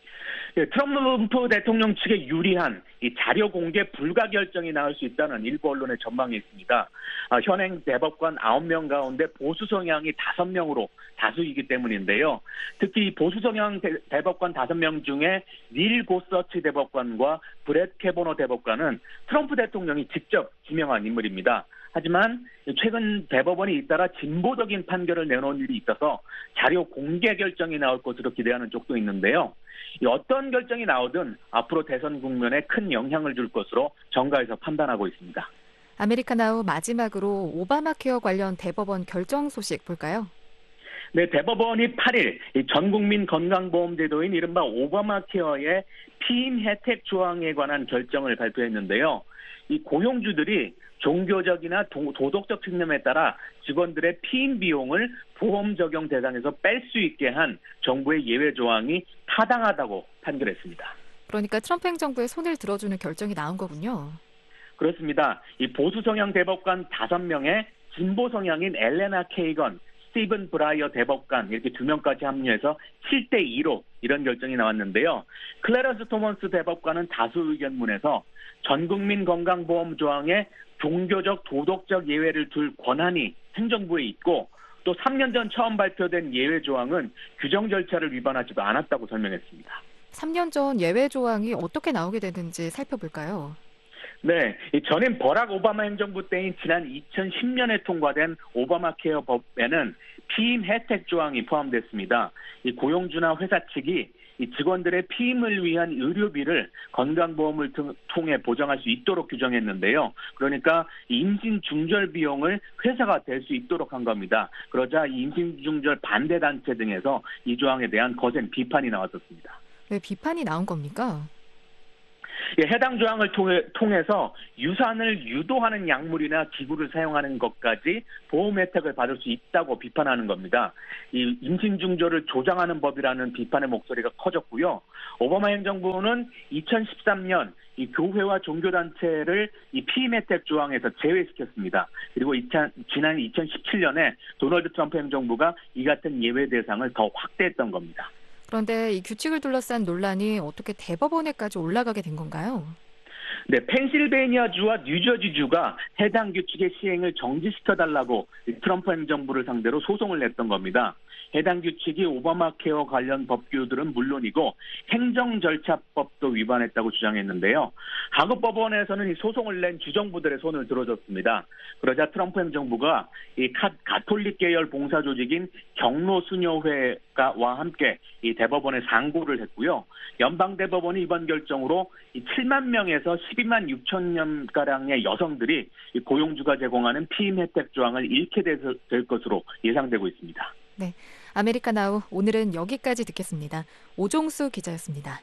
Speaker 7: 예, 트럼프 대통령 측에 유리한 이 자료 공개 불가 결정이 나올 수 있다는 일부 언론의 전망이 있습니다. 현행 대법관 9명 가운데 보수 성향이 5명으로 다수이기 때문인데요. 특히 보수 성향 대법관 5명 중에 닐 고서치 대법관과 브렛 캐보너 대법관은 트럼프 대통령이 직접 지명한 인물입니다. 하지만 최근 대법원이 잇따라 진보적인 판결을 내놓은 일이 있어서 자료 공개 결정이 나올 것으로 기대하는 쪽도 있는데요. 어떤 결정이 나오든 앞으로 대선 국면에 큰 영향을 줄 것으로 정가에서 판단하고 있습니다.
Speaker 3: 아메리카나우 마지막으로 오바마 케어 관련 대법원 결정 소식 볼까요?
Speaker 7: 네, 대법원이 8일 전 국민 건강보험 제도인 이른바 오바마 케어의 피임 혜택 조항에 관한 결정을 발표했는데요. 이 고용주들이 종교적이나 도덕적 측면에 따라 직원들의 피임 비용을 보험 적용 대상에서 뺄 수 있게 한 정부의 예외 조항이 타당하다고 판결했습니다.
Speaker 3: 그러니까 트럼프 행정부의 손을 들어주는 결정이 나온 거군요.
Speaker 7: 그렇습니다. 이 보수 성향 대법관 5명에 진보 성향인 엘레나 케이건, 스티븐 브라이어 대법관 이렇게 2명까지 합류해서 7대2로 이런 결정이 나왔는데요. 클래런스 토먼스 대법관은 다수 의견문에서 전국민 건강보험 조항에 종교적 도덕적 예외를 둘 권한이 행정부에 있고 또 3년 전 처음 발표된 예외 조항은 규정 절차를 위반하지도 않았다고 설명했습니다.
Speaker 3: 3년 전 예외 조항이 어떻게 나오게 되는지 살펴볼까요?
Speaker 7: 네, 전임 버락 오바마 행정부 때인 지난 2010년에 통과된 오바마 케어 법에는 피임 혜택 조항이 포함됐습니다. 이 고용주나 회사 측이 이 직원들의 피임을 위한 의료비를 건강보험을 통해 보장할 수 있도록 규정했는데요. 그러니까 임신 중절 비용을 회사가 댈 수 있도록 한 겁니다. 그러자 임신 중절 반대 단체 등에서 이 조항에 대한 거센 비판이 나왔었습니다.
Speaker 3: 왜 비판이 나온 겁니까?
Speaker 7: 해당 조항을 통해서 유산을 유도하는 약물이나 기구를 사용하는 것까지 보험 혜택을 받을 수 있다고 비판하는 겁니다. 이 임신 중조를 조장하는 법이라는 비판의 목소리가 커졌고요. 오바마 행정부는 2013년 이 교회와 종교단체를 이 피임 혜택 조항에서 제외시켰습니다. 그리고 지난 2017년에 도널드 트럼프 행정부가 이 같은 예외 대상을 더 확대했던 겁니다.
Speaker 3: 그런데 이 규칙을 둘러싼 논란이 어떻게 대법원에까지 올라가게 된 건가요?
Speaker 7: 네, 펜실베이니아주와 뉴저지주가 해당 규칙의 시행을 정지시켜달라고 트럼프 행정부를 상대로 소송을 냈던 겁니다. 해당 규칙이 오바마 케어 관련 법규들은 물론이고 행정절차법도 위반했다고 주장했는데요. 하급 법원에서는 이 소송을 낸 주정부들의 손을 들어줬습니다. 그러자 트럼프 행정부가 이 가톨릭 계열 봉사조직인 경로수녀회와 함께 이 대법원에 상고를 했고요. 연방대법원이 이번 결정으로 이 7만 명에서 12만 6천 명가량의 여성들이 이 고용주가 제공하는 피임 혜택 조항을 잃게 될 것으로 예상되고 있습니다.
Speaker 3: 네, 아메리카 나우 오늘은 여기까지 듣겠습니다. 오종수 기자였습니다.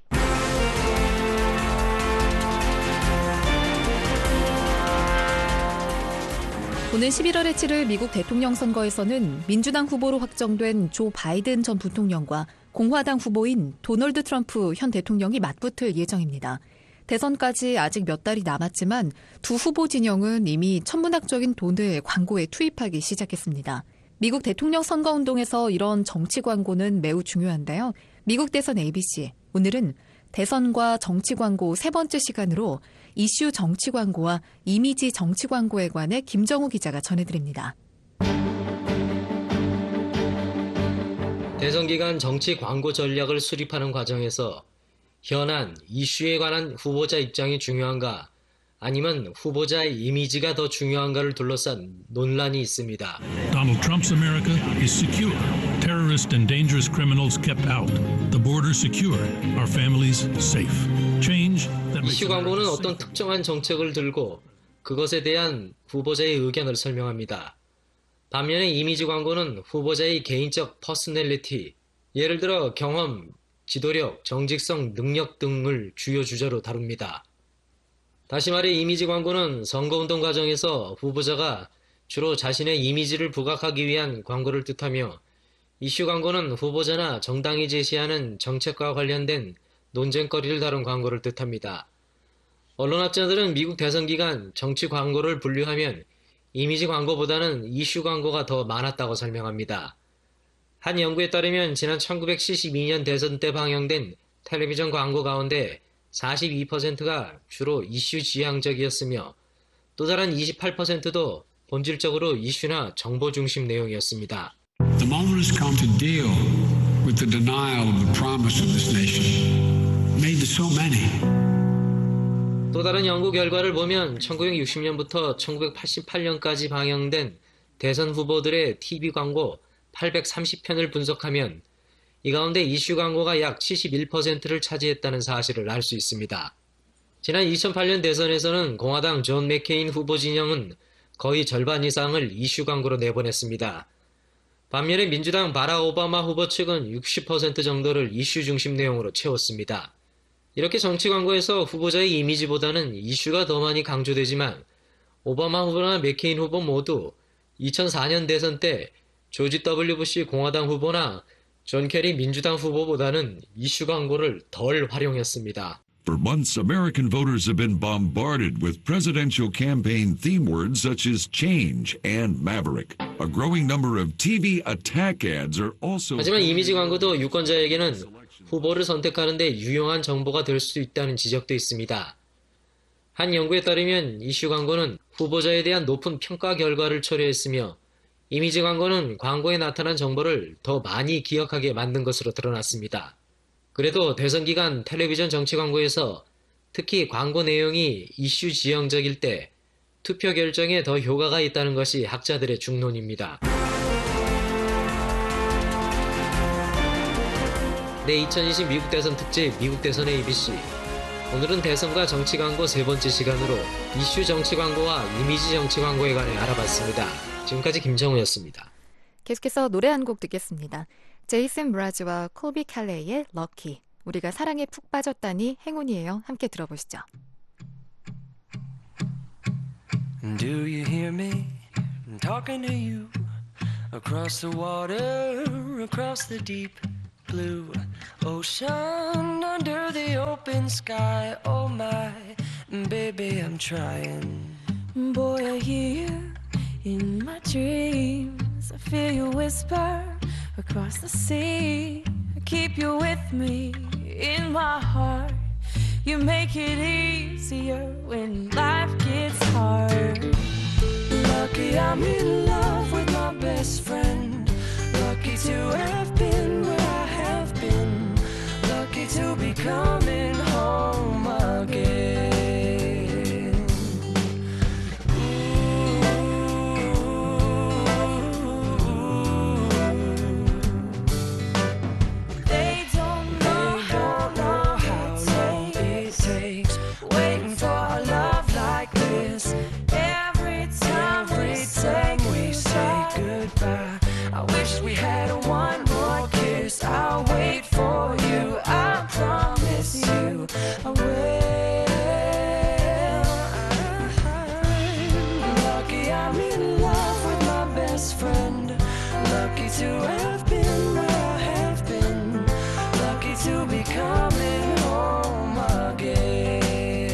Speaker 3: 오는 11월에 치를 미국 대통령 선거에서는 민주당 후보로 확정된 조 바이든 전 부통령과 공화당 후보인 도널드 트럼프 현 대통령이 맞붙을 예정입니다. 대선까지 아직 몇 달이 남았지만 두 후보 진영은 이미 천문학적인 돈을 광고에 투입하기 시작했습니다. 미국 대통령 선거운동에서 이런 정치 광고는 매우 중요한데요. 미국 대선 ABC, 오늘은 대선과 정치 광고 세 번째 시간으로 이슈 정치 광고와 이미지 정치 광고에 관해 김정우 기자가 전해드립니다.
Speaker 8: 대선 기간 정치 광고 전략을 수립하는 과정에서 현안, 이슈에 관한 후보자 입장이 중요한가 아니면 후보자의 이미지가 더 중요한가를 둘러싼 논란이 있습니다.
Speaker 9: Donald Trump's America is secure. Terrorists and dangerous criminals kept out. The border secure. Our families safe. Change that
Speaker 8: 이슈 광고는 어떤 특정한 정책을 들고 그것에 대한 후보자의 의견을 설명합니다. 반면에 이미지 광고는 후보자의 개인적 퍼스널리티, 예를 들어 경험, 지도력, 정직성, 능력 등을 주요 주제로 다룹니다. 다시 말해 이미지 광고는 선거운동 과정에서 후보자가 주로 자신의 이미지를 부각하기 위한 광고를 뜻하며 이슈 광고는 후보자나 정당이 제시하는 정책과 관련된 논쟁거리를 다룬 광고를 뜻합니다. 언론학자들은 미국 대선 기간 정치 광고를 분류하면 이미지 광고보다는 이슈 광고가 더 많았다고 설명합니다. 한 연구에 따르면 지난 1972년 대선 때 방영된 텔레비전 광고 가운데 42%가 주로 이슈 지향적이었으며 또 다른 28%도 본질적으로 이슈나 정보 중심 내용이었습니다.
Speaker 10: The moment has come to deal with the denial of the promise of this nation made to so many.
Speaker 8: 또 다른 연구 결과를 보면 1960년부터 1988년까지 방영된 대선 후보들의 TV 광고 830편을 분석하면 이 가운데 이슈 광고가 약 71%를 차지했다는 사실을 알 수 있습니다. 지난 2008년 대선에서는 공화당 존 맥케인 후보 진영은 거의 절반 이상을 이슈 광고로 내보냈습니다. 반면에 민주당 바락 오바마 후보 측은 60% 정도를 이슈 중심 내용으로 채웠습니다. 이렇게 정치 광고에서 후보자의 이미지보다는 이슈가 더 많이 강조되지만 오바마 후보나 맥케인 후보 모두 2004년 대선 때 조지 W. 부시 공화당 후보나 존 케리 민주당 후보보다는 이슈 광고를 덜 활용했습니다.
Speaker 11: For months, American voters have been bombarded with presidential campaign theme words such as change and maverick. A growing number of TV attack ads are also.
Speaker 8: 하지만 이미지 광고도 유권자에게는 후보를 선택하는 데 유용한 정보가 될 수 있다는 지적도 있습니다. 한 연구에 따르면 이슈 광고는 후보자에 대한 높은 평가 결과를 초래했으며 이미지 광고는 광고에 나타난 정보를 더 많이 기억하게 만든 것으로 드러났습니다. 그래도 대선 기간 텔레비전 정치 광고에서 특히 광고 내용이 이슈 지형적일 때 투표 결정에 더 효과가 있다는 것이 학자들의 중론입니다. 네, 2020 미국 대선 특집 미국 대선의 ABC. 오늘은 대선과 정치 광고 세 번째 시간으로 이슈 정치 광고와 이미지 정치 광고에 관해 알아봤습니다. 지금까지 김정우였습니다.
Speaker 3: 계속해서 노래 한 곡 듣겠습니다. 제이슨 브라즈와 콜비 캘레이의 럭키, 우리가 사랑에 푹 빠졌다니 행운이에요. 함께 들어보시죠.
Speaker 12: Do you hear me? I'm talking to you across the water, across the deep blue ocean, under the open sky. Oh my, baby, I'm trying.
Speaker 13: Boy, I hear you in my dreams. I feel you whisper across the sea. I keep you with me in my heart. You make it easier when life gets hard.
Speaker 12: Lucky I'm in love with my best friend. Lucky to have been where I have been. Lucky to be coming home again.
Speaker 13: They don't know how long it takes waiting for a love like this. Every time we say
Speaker 12: goodbye, I wish we had one more kiss. I'll wait for you, I promise you I will. Lucky I'm in love with my best friend. Lucky to have been where I have been. Lucky to be coming home again.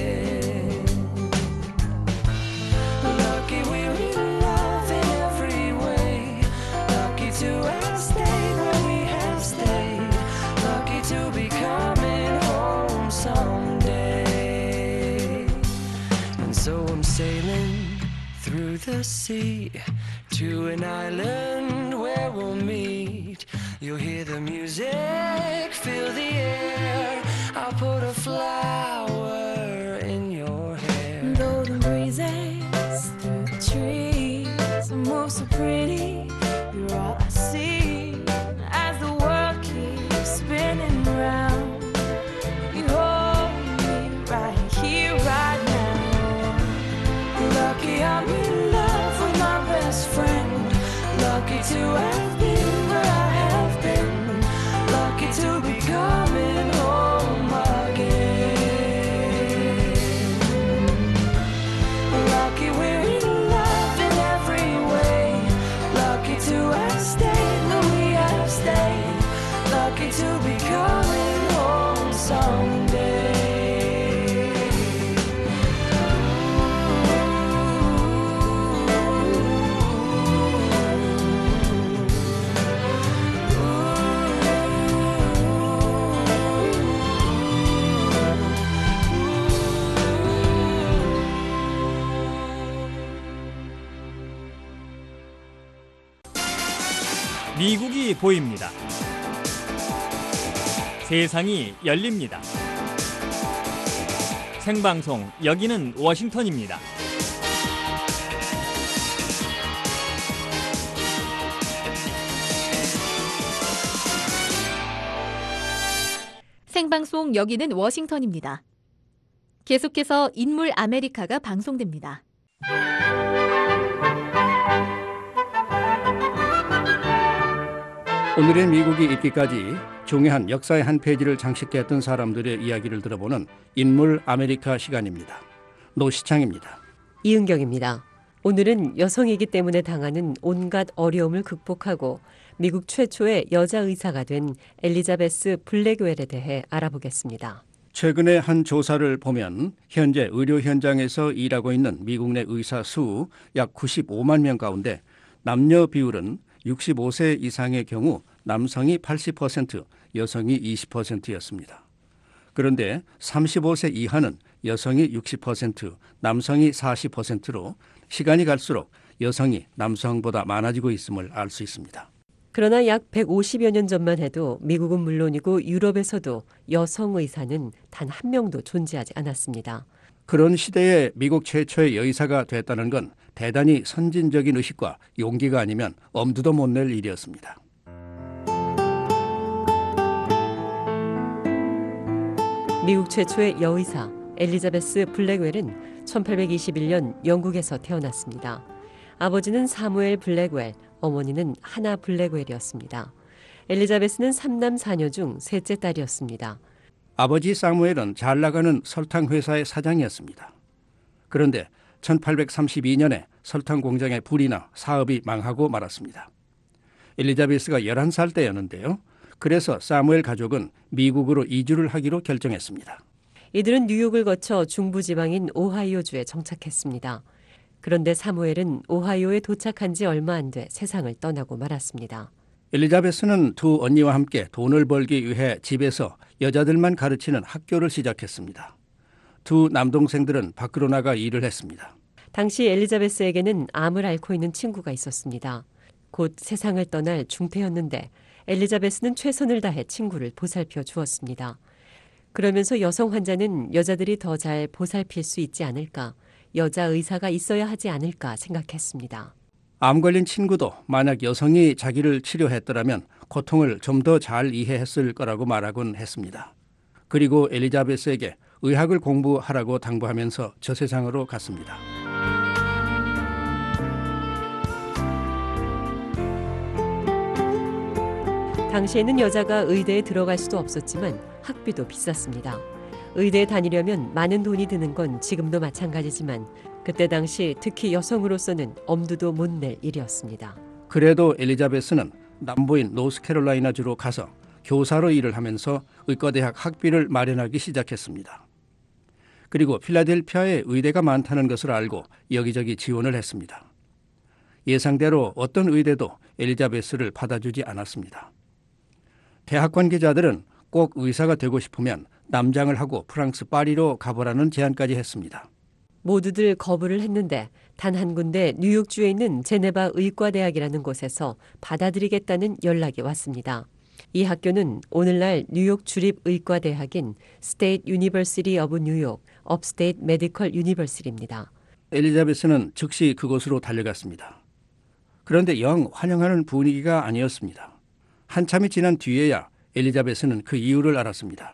Speaker 12: Lucky we're in love in every way. Lucky to have stayed where we have stayed. Lucky to be coming home someday. And so I'm sailing through the sea to an island where we'll meet. You'll hear the music, feel the air. I'll put a flower in your hair.
Speaker 13: golden breezes through the trees move so pretty. You're all I see as the world keeps spinning round. You hold me right here, right now.
Speaker 12: Lucky I'm in love with my best friend. Lucky to have been where I have been. Lucky to be coming home again. Lucky we're in love in every way. Lucky to have stayed when we have stayed. Lucky to be coming home someday.
Speaker 5: 미국이 보입니다. 세상이 열립니다. 생방송 여기는 워싱턴입니다.
Speaker 3: 생방송 여기는 워싱턴입니다. 계속해서 인물 아메리카가 방송됩니다.
Speaker 14: 오늘의 미국이 있기까지 중요한 역사의 한 페이지를 장식했던 사람들의 이야기를 들어보는 인물 아메리카 시간입니다. 노시창입니다.
Speaker 15: 이은경입니다. 오늘은 여성이기 때문에 당하는 온갖 어려움을 극복하고 미국 최초의 여자 의사가 된 엘리자베스 블랙웰에 대해 알아보겠습니다.
Speaker 14: 최근의 한 조사를 보면 현재 의료 현장에서 일하고 있는 미국 내 의사 수 약 95만 명 가운데 남녀 비율은 65세 이상의 경우 남성이 80%, 여성이 20%였습니다. 그런데 35세 이하는 여성이 60%, 남성이 40%로 시간이 갈수록 여성이 남성보다 많아지고 있음을 알 수 있습니다.
Speaker 15: 그러나 약 150여 년 전만 해도 미국은 물론이고 유럽에서도 여성 의사는 단 한 명도 존재하지 않았습니다.
Speaker 14: 그런 시대에 미국 최초의 여의사가 됐다는 건 대단히 선진적인 의식과 용기가 아니면 엄두도 못 낼 일이었습니다.
Speaker 15: 미국 최초의 여의사 엘리자베스 블랙웰은 1821년 영국에서 태어났습니다. 아버지는 사무엘 블랙웰, 어머니는 하나 블랙웰이었습니다. 엘리자베스는 3남 4녀 중 셋째 딸이었습니다.
Speaker 14: 아버지 사무엘은 잘 나가는 설탕 회사의 사장이었습니다. 그런데 1832년에 설탕 공장에 불이 나 사업이 망하고 말았습니다. 엘리자베스가 11살 때였는데요. 그래서 사무엘 가족은 미국으로 이주를 하기로 결정했습니다.
Speaker 15: 이들은 뉴욕을 거쳐 중부지방인 오하이오주에 정착했습니다. 그런데 사무엘은 오하이오에 도착한 지 얼마 안 돼 세상을 떠나고 말았습니다.
Speaker 14: 엘리자베스는 두 언니와 함께 돈을 벌기 위해 집에서 여자들만 가르치는 학교를 시작했습니다. 두 남동생들은 밖으로 나가 일을 했습니다.
Speaker 15: 당시 엘리자베스에게는 암을 앓고 있는 친구가 있었습니다. 곧 세상을 떠날 중태였는데 엘리자베스는 최선을 다해 친구를 보살펴 주었습니다. 그러면서 여성 환자는 여자들이 더 잘 보살필 수 있지 않을까, 여자 의사가 있어야 하지 않을까 생각했습니다.
Speaker 14: 암 걸린 친구도 만약 여성이 자기를 치료했더라면 고통을 좀 더 잘 이해했을 거라고 말하곤 했습니다. 그리고 엘리자베스에게 의학을 공부하라고 당부하면서 저 세상으로 갔습니다.
Speaker 15: 당시에는 여자가 의대에 들어갈 수도 없었지만 학비도 비쌌습니다. 의대에 다니려면 많은 돈이 드는 건 지금도 마찬가지지만 그때 당시 특히 여성으로서는 엄두도 못 낼 일이었습니다.
Speaker 14: 그래도 엘리자베스는 남부인 노스캐롤라이나주로 가서 교사로 일을 하면서 의과대학 학비를 마련하기 시작했습니다. 그리고 필라델피아에 의대가 많다는 것을 알고 여기저기 지원을 했습니다. 예상대로 어떤 의대도 엘리자베스를 받아주지 않았습니다. 대학 관계자들은 꼭 의사가 되고 싶으면 남장을 하고 프랑스 파리로 가보라는 제안까지 했습니다.
Speaker 15: 모두들 거부를 했는데 단 한 군데 뉴욕주에 있는 제네바 의과대학이라는 곳에서 받아들이겠다는 연락이 왔습니다. 이 학교는 오늘날 뉴욕 주립의과대학인 State University of New York, Upstate Medical University입니다.
Speaker 14: 엘리자베스는 즉시 그곳으로 달려갔습니다. 그런데 영 환영하는 분위기가 아니었습니다. 한참이 지난 뒤에야 엘리자베스는 그 이유를 알았습니다.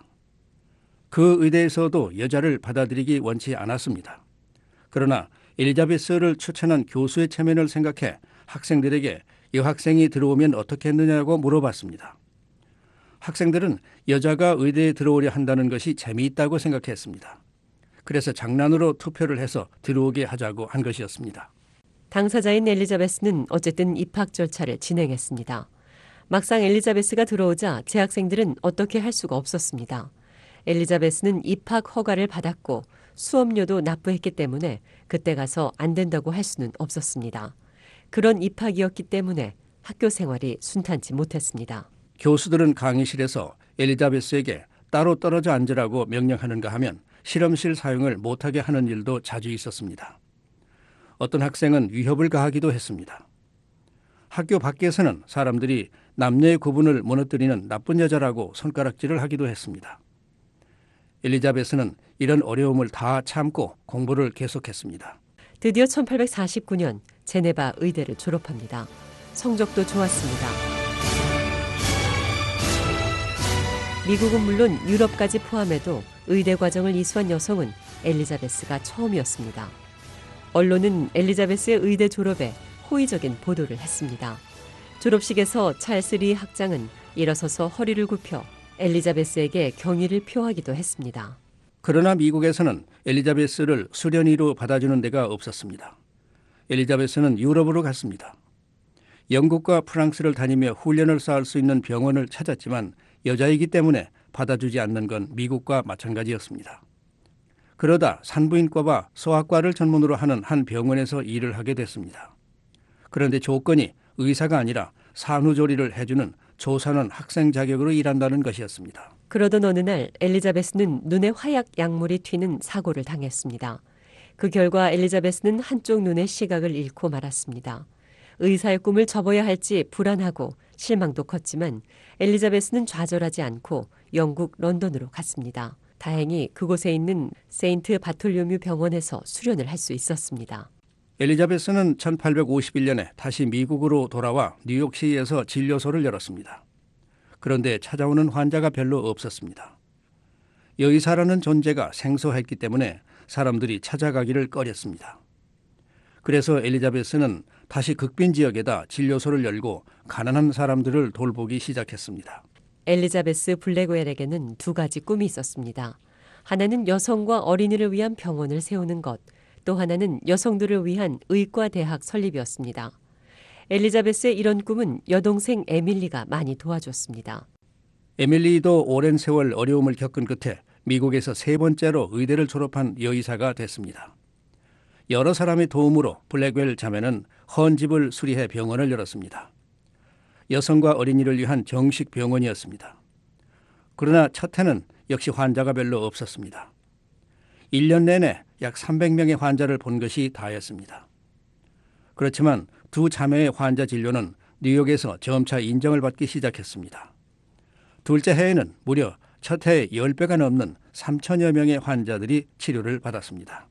Speaker 14: 그 의대에서도 여자를 받아들이기 원치 않았습니다. 그러나 엘리자베스를 추천한 교수의 체면을 생각해 학생들에게 여학생이 들어오면 어떻겠느냐고 물어봤습니다. 학생들은 여자가 의대에 들어오려 한다는 것이 재미있다고 생각했습니다. 그래서 장난으로 투표를 해서 들어오게 하자고 한 것이었습니다.
Speaker 15: 당사자인 엘리자베스는 어쨌든 입학 절차를 진행했습니다. 막상 엘리자베스가 들어오자 재학생들은 어떻게 할 수가 없었습니다. 엘리자베스는 입학 허가를 받았고 수업료도 납부했기 때문에 그때 가서 안 된다고 할 수는 없었습니다. 그런 입학이었기 때문에 학교 생활이 순탄치 못했습니다.
Speaker 14: 교수들은 강의실에서 엘리자베스에게 따로 떨어져 앉으라고 명령하는가 하면 실험실 사용을 못하게 하는 일도 자주 있었습니다. 어떤 학생은 위협을 가하기도 했습니다. 학교 밖에서는 사람들이 남녀의 구분을 무너뜨리는 나쁜 여자라고 손가락질을 하기도 했습니다. 엘리자베스는 이런 어려움을 다 참고 공부를 계속했습니다.
Speaker 15: 드디어 1849년 제네바 의대를 졸업합니다. 성적도 좋았습니다. 미국은 물론 유럽까지 포함해도 의대 과정을 이수한 여성은 엘리자베스가 처음이었습니다. 언론은 엘리자베스의 의대 졸업에 호의적인 보도를 했습니다. 졸업식에서 찰스 리 학장은 일어서서 허리를 굽혀 엘리자베스에게 경의를 표하기도 했습니다.
Speaker 14: 그러나 미국에서는 엘리자베스를 수련의로 받아주는 데가 없었습니다. 엘리자베스는 유럽으로 갔습니다. 영국과 프랑스를 다니며 훈련을 쌓을 수 있는 병원을 찾았지만 여자이기 때문에 받아주지 않는 건 미국과 마찬가지였습니다. 그러다 산부인과와 소아과를 전문으로 하는 한 병원에서 일을 하게 됐습니다. 그런데 조건이 의사가 아니라 산후조리를 해주는 조산원 학생 자격으로 일한다는 것이었습니다.
Speaker 15: 그러던 어느 날 엘리자베스는 눈에 화약 약물이 튀는 사고를 당했습니다. 그 결과 엘리자베스는 한쪽 눈의 시각을 잃고 말았습니다. 의사의 꿈을 접어야 할지 불안하고 실망도 컸지만 엘리자베스는 좌절하지 않고 영국 런던으로 갔습니다. 다행히 그곳에 있는 세인트 바톨로뮤 병원에서 수련을 할 수 있었습니다.
Speaker 14: 엘리자베스는 1851년에 다시 미국으로 돌아와 뉴욕시에서 진료소를 열었습니다. 그런데 찾아오는 환자가 별로 없었습니다. 여의사라는 존재가 생소했기 때문에 사람들이 찾아가기를 꺼렸습니다. 그래서 엘리자베스는 다시 극빈 지역에다 진료소를 열고 가난한 사람들을 돌보기 시작했습니다.
Speaker 15: 엘리자베스 블랙웰에게는 두 가지 꿈이 있었습니다. 하나는 여성과 어린이를 위한 병원을 세우는 것, 또 하나는 여성들을 위한 의과 대학 설립이었습니다. 엘리자베스의 이런 꿈은 여동생 에밀리가 많이 도와줬습니다.
Speaker 14: 에밀리도 오랜 세월 어려움을 겪은 끝에 미국에서 세 번째로 의대를 졸업한 여의사가 됐습니다. 여러 사람의 도움으로 블랙웰 자매는 헌 집을 수리해 병원을 열었습니다. 여성과 어린이를 위한 정식 병원이었습니다. 그러나 첫 해는 역시 환자가 별로 없었습니다. 1년 내내 약 300명의 환자를 본 것이 다였습니다. 그렇지만 두 자매의 환자 진료는 뉴욕에서 점차 인정을 받기 시작했습니다. 둘째 해에는 무려 첫 해의 10배가 넘는 3천여 명의 환자들이 치료를 받았습니다.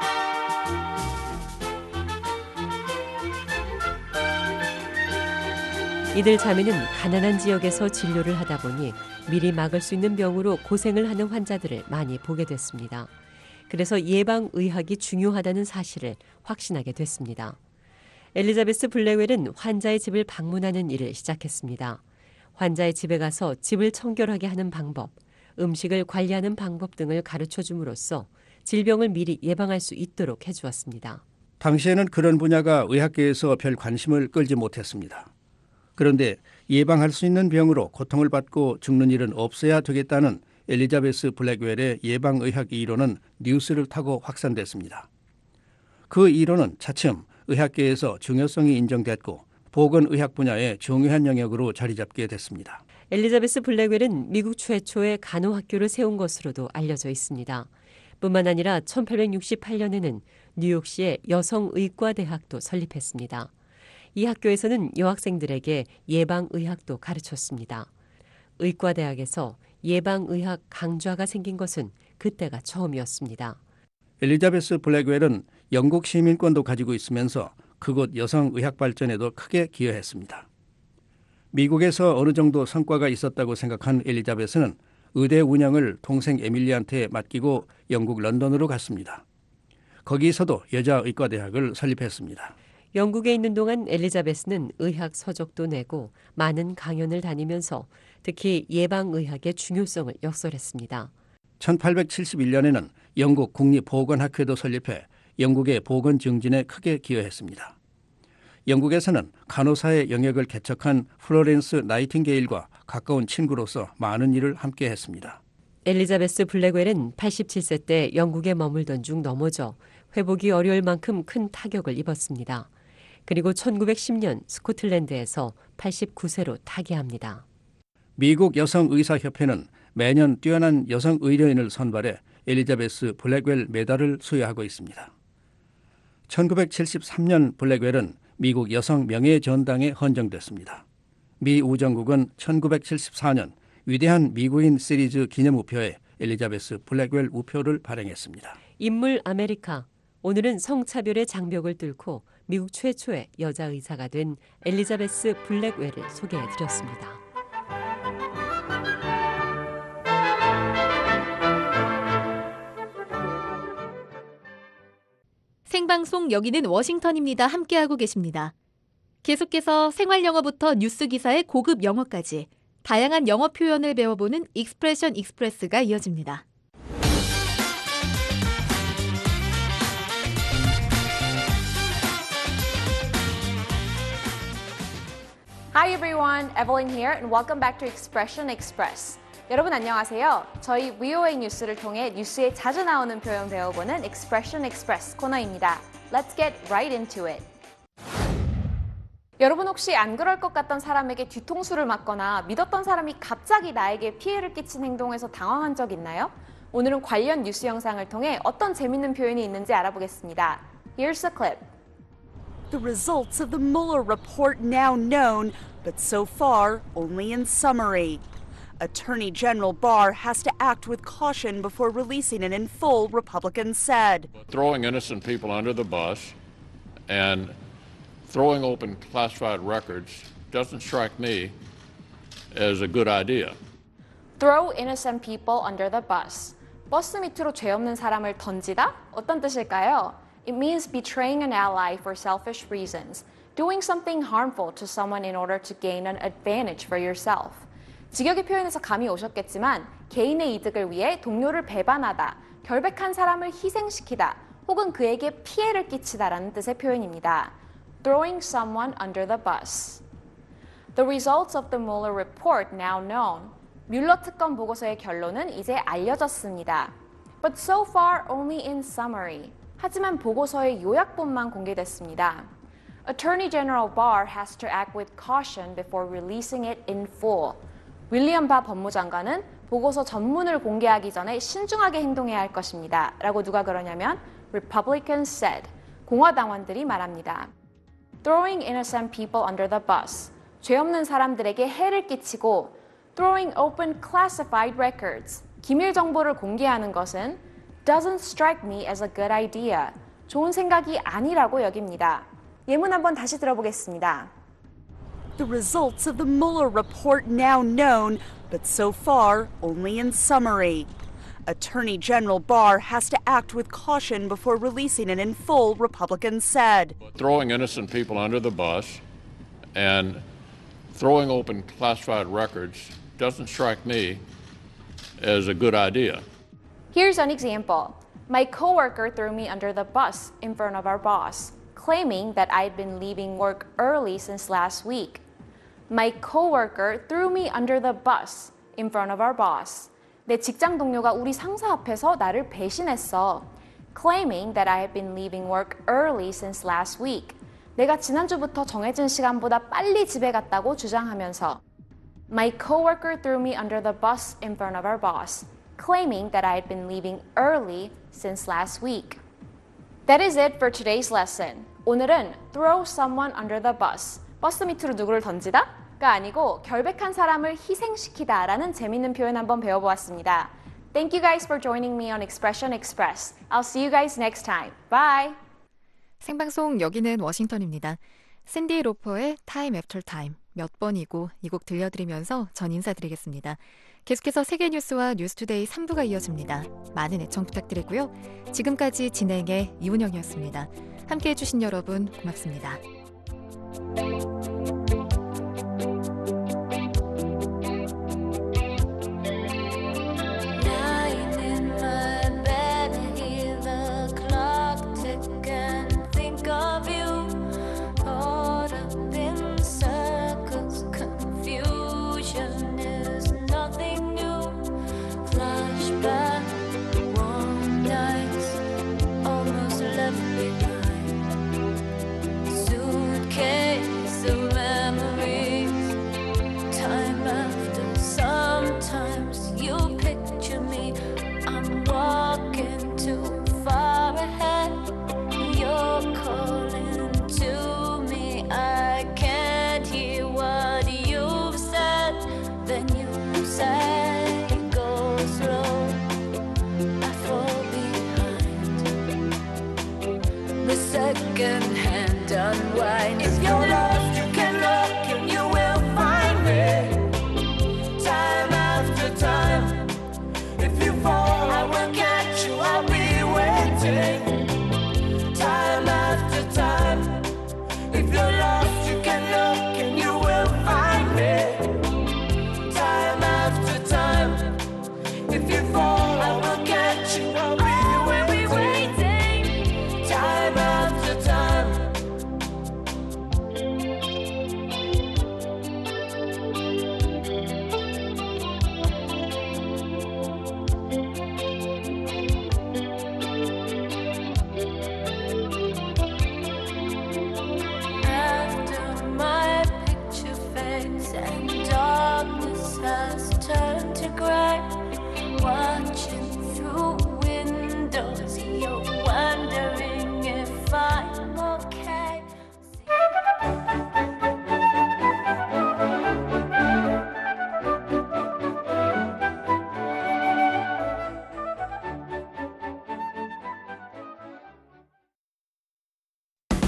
Speaker 15: 이들 자매는 가난한 지역에서 진료를 하다 보니 미리 막을 수 있는 병으로 고생을 하는 환자들을 많이 보게 됐습니다. 그래서 예방의학이 중요하다는 사실을 확신하게 됐습니다. 엘리자베스 블랙웰은 환자의 집을 방문하는 일을 시작했습니다. 환자의 집에 가서 집을 청결하게 하는 방법, 음식을 관리하는 방법 등을 가르쳐 줌으로써 질병을 미리 예방할 수 있도록 해주었습니다.
Speaker 14: 당시에는 그런 분야가 의학계에서 별 관심을 끌지 못했습니다. 그런데 예방할 수 있는 병으로 고통을 받고 죽는 일은 없어야 되겠다는 엘리자베스 블랙웰의 예방의학 이론은 뉴스를 타고 확산됐습니다. 그 이론은 차츰 의학계에서 중요성이 인정됐고 보건의학 분야의 중요한 영역으로 자리 잡게 됐습니다.
Speaker 15: 엘리자베스 블랙웰은 미국 최초의 간호학교를 세운 것으로도 알려져 있습니다. 뿐만 아니라 1868년에는 뉴욕시의 여성의과대학도 설립했습니다. 이 학교에서는 여학생들에게 예방의학도 가르쳤습니다. 의과대학에서 예방의학 강좌가 생긴 것은 그때가 처음이었습니다.
Speaker 14: 엘리자베스 블랙웰은 영국 시민권도 가지고 있으면서 그곳 여성의학 발전에도 크게 기여했습니다. 미국에서 어느 정도 성과가 있었다고 생각한 엘리자베스는 의대 운영을 동생 에밀리한테 맡기고 영국 런던으로 갔습니다. 거기서도 여자의과대학을 설립했습니다.
Speaker 15: 영국에 있는 동안 엘리자베스는 의학 서적도 내고 많은 강연을 다니면서 특히 예방의학의 중요성을 역설했습니다.
Speaker 14: 1871년에는 영국 국립보건학회도 설립해 영국의 보건 증진에 크게 기여했습니다. 영국에서는 간호사의 영역을 개척한 플로렌스 나이팅게일과 가까운 친구로서 많은 일을 함께 했습니다.
Speaker 15: 엘리자베스 블랙웰은 87세 때 영국에 머물던 중 넘어져 회복이 어려울 만큼 큰 타격을 입었습니다. 그리고 1910년 스코틀랜드에서 89세로 타계합니다.
Speaker 14: 미국 여성의사협회는 매년 뛰어난 여성 의료인을 선발해 엘리자베스 블랙웰 메달을 수여하고 있습니다. 1973년 블랙웰은 미국 여성 명예전당에 헌정됐습니다. 미 우정국은 1974년 위대한 미국인 시리즈 기념우표에 엘리자베스 블랙웰 우표를 발행했습니다.
Speaker 15: 인물 아메리카. 오늘은 성차별의 장벽을 뚫고 미국 최초의 여자 의사가 된 엘리자베스 블랙웰을 소개해드렸습니다.
Speaker 3: 생방송 여기는 워싱턴입니다. 함께하고 계십니다. 계속해서 생활영어부터 뉴스 기사의 고급 영어까지 다양한 영어 표현을 배워보는 익스프레션 익스프레스가 이어집니다.
Speaker 16: Hi everyone, Evelyn here and welcome back to Expression Express. 여러분 안녕하세요. 저희 VOA 뉴스를 통해 뉴스에 자주 나오는 표현 배워보는 Expression Express 코너입니다. Let's get right into it. 여러분 혹시 안 그럴 것 같던 사람에게 뒤통수를 맞거나 믿었던 사람이 갑자기 나에게 피해를 끼친 행동에서 당황한 적 있나요? 오늘은 관련 뉴스 영상을 통해 어떤 재밌는 표현이 있는지 알아보겠습니다. Here's a clip.
Speaker 17: The results of the Mueller report now known, but so far only in summary. Attorney General Barr has to act with caution before releasing it in full, Republicans said.
Speaker 18: Throwing innocent people under the bus and throwing open classified records doesn't strike me as a good idea.
Speaker 16: Throw innocent people under the bus. 버스 밑으로 죄 없는 사람을 던지다? 어떤 뜻일까요? It means betraying an ally for selfish reasons, doing something harmful to someone in order to gain an advantage for yourself. 직역의 표현에서 감이 오셨겠지만 개인의 이득을 위해 동료를 배반하다, 결백한 사람을 희생시키다, 혹은 그에게 피해를 끼치다라는 뜻의 표현입니다. Throwing someone under the bus. The results of the Mueller report now known. 뮬러 특검 보고서의 결론은 이제 알려졌습니다. But so far only in summary. 하지만 보고서의 요약본만 공개됐습니다. Attorney General Barr has to act with caution before releasing it in full. 윌리엄 바 법무장관은 보고서 전문을 공개하기 전에 신중하게 행동해야 할 것입니다. 라고 누가 그러냐면 Republicans said. 공화당원들이 말합니다. Throwing innocent people under the bus. 죄 없는 사람들에게 해를 끼치고 Throwing open classified records. 기밀 정보를 공개하는 것은 doesn't strike me as a good idea. 좋은 생각이 아니라고 여깁니다. 예문 한번 다시 들어보겠습니다.
Speaker 17: The results of the Mueller report now known, but so far only in summary. Attorney General Barr has to act with caution before releasing it in full, Republicans said.
Speaker 18: Throwing innocent people under the bus and throwing open classified records doesn't strike me as a good idea.
Speaker 16: Here's an example. My coworker threw me under the bus in front of our boss, claiming that I'd been leaving work early since last week. My coworker threw me under the bus in front of our boss. 내 직장 동료가 우리 상사 앞에서 나를 배신했어. Claiming that I had been leaving work early since last week. 내가 지난주부터 정해진 시간보다 빨리 집에 갔다고 주장하면서 My coworker threw me under the bus in front of our boss, claiming that I had been leaving early since last week. That is it for today's lesson. 오늘은 throw someone under the bus, 버스 밑으로 누구를 던지다? 가 아니고 결백한 사람을 희생시키다 라는 재밌는 표현 한번 배워보았습니다. Thank you guys for joining me on Expression Express. I'll see you guys next time. Bye!
Speaker 3: 생방송 여기는 워싱턴입니다. 샌디 로퍼의 Time After Time 몇 번이고 이 곡 들려드리면서 전 인사드리겠습니다. 계속해서 세계 뉴스와 뉴스투데이 3부가 이어집니다. 많은 애청 부탁드리고요. 지금까지 진행의 이훈영이었습니다. 함께해 주신 여러분 고맙습니다.
Speaker 13: Second hand unwind. If you're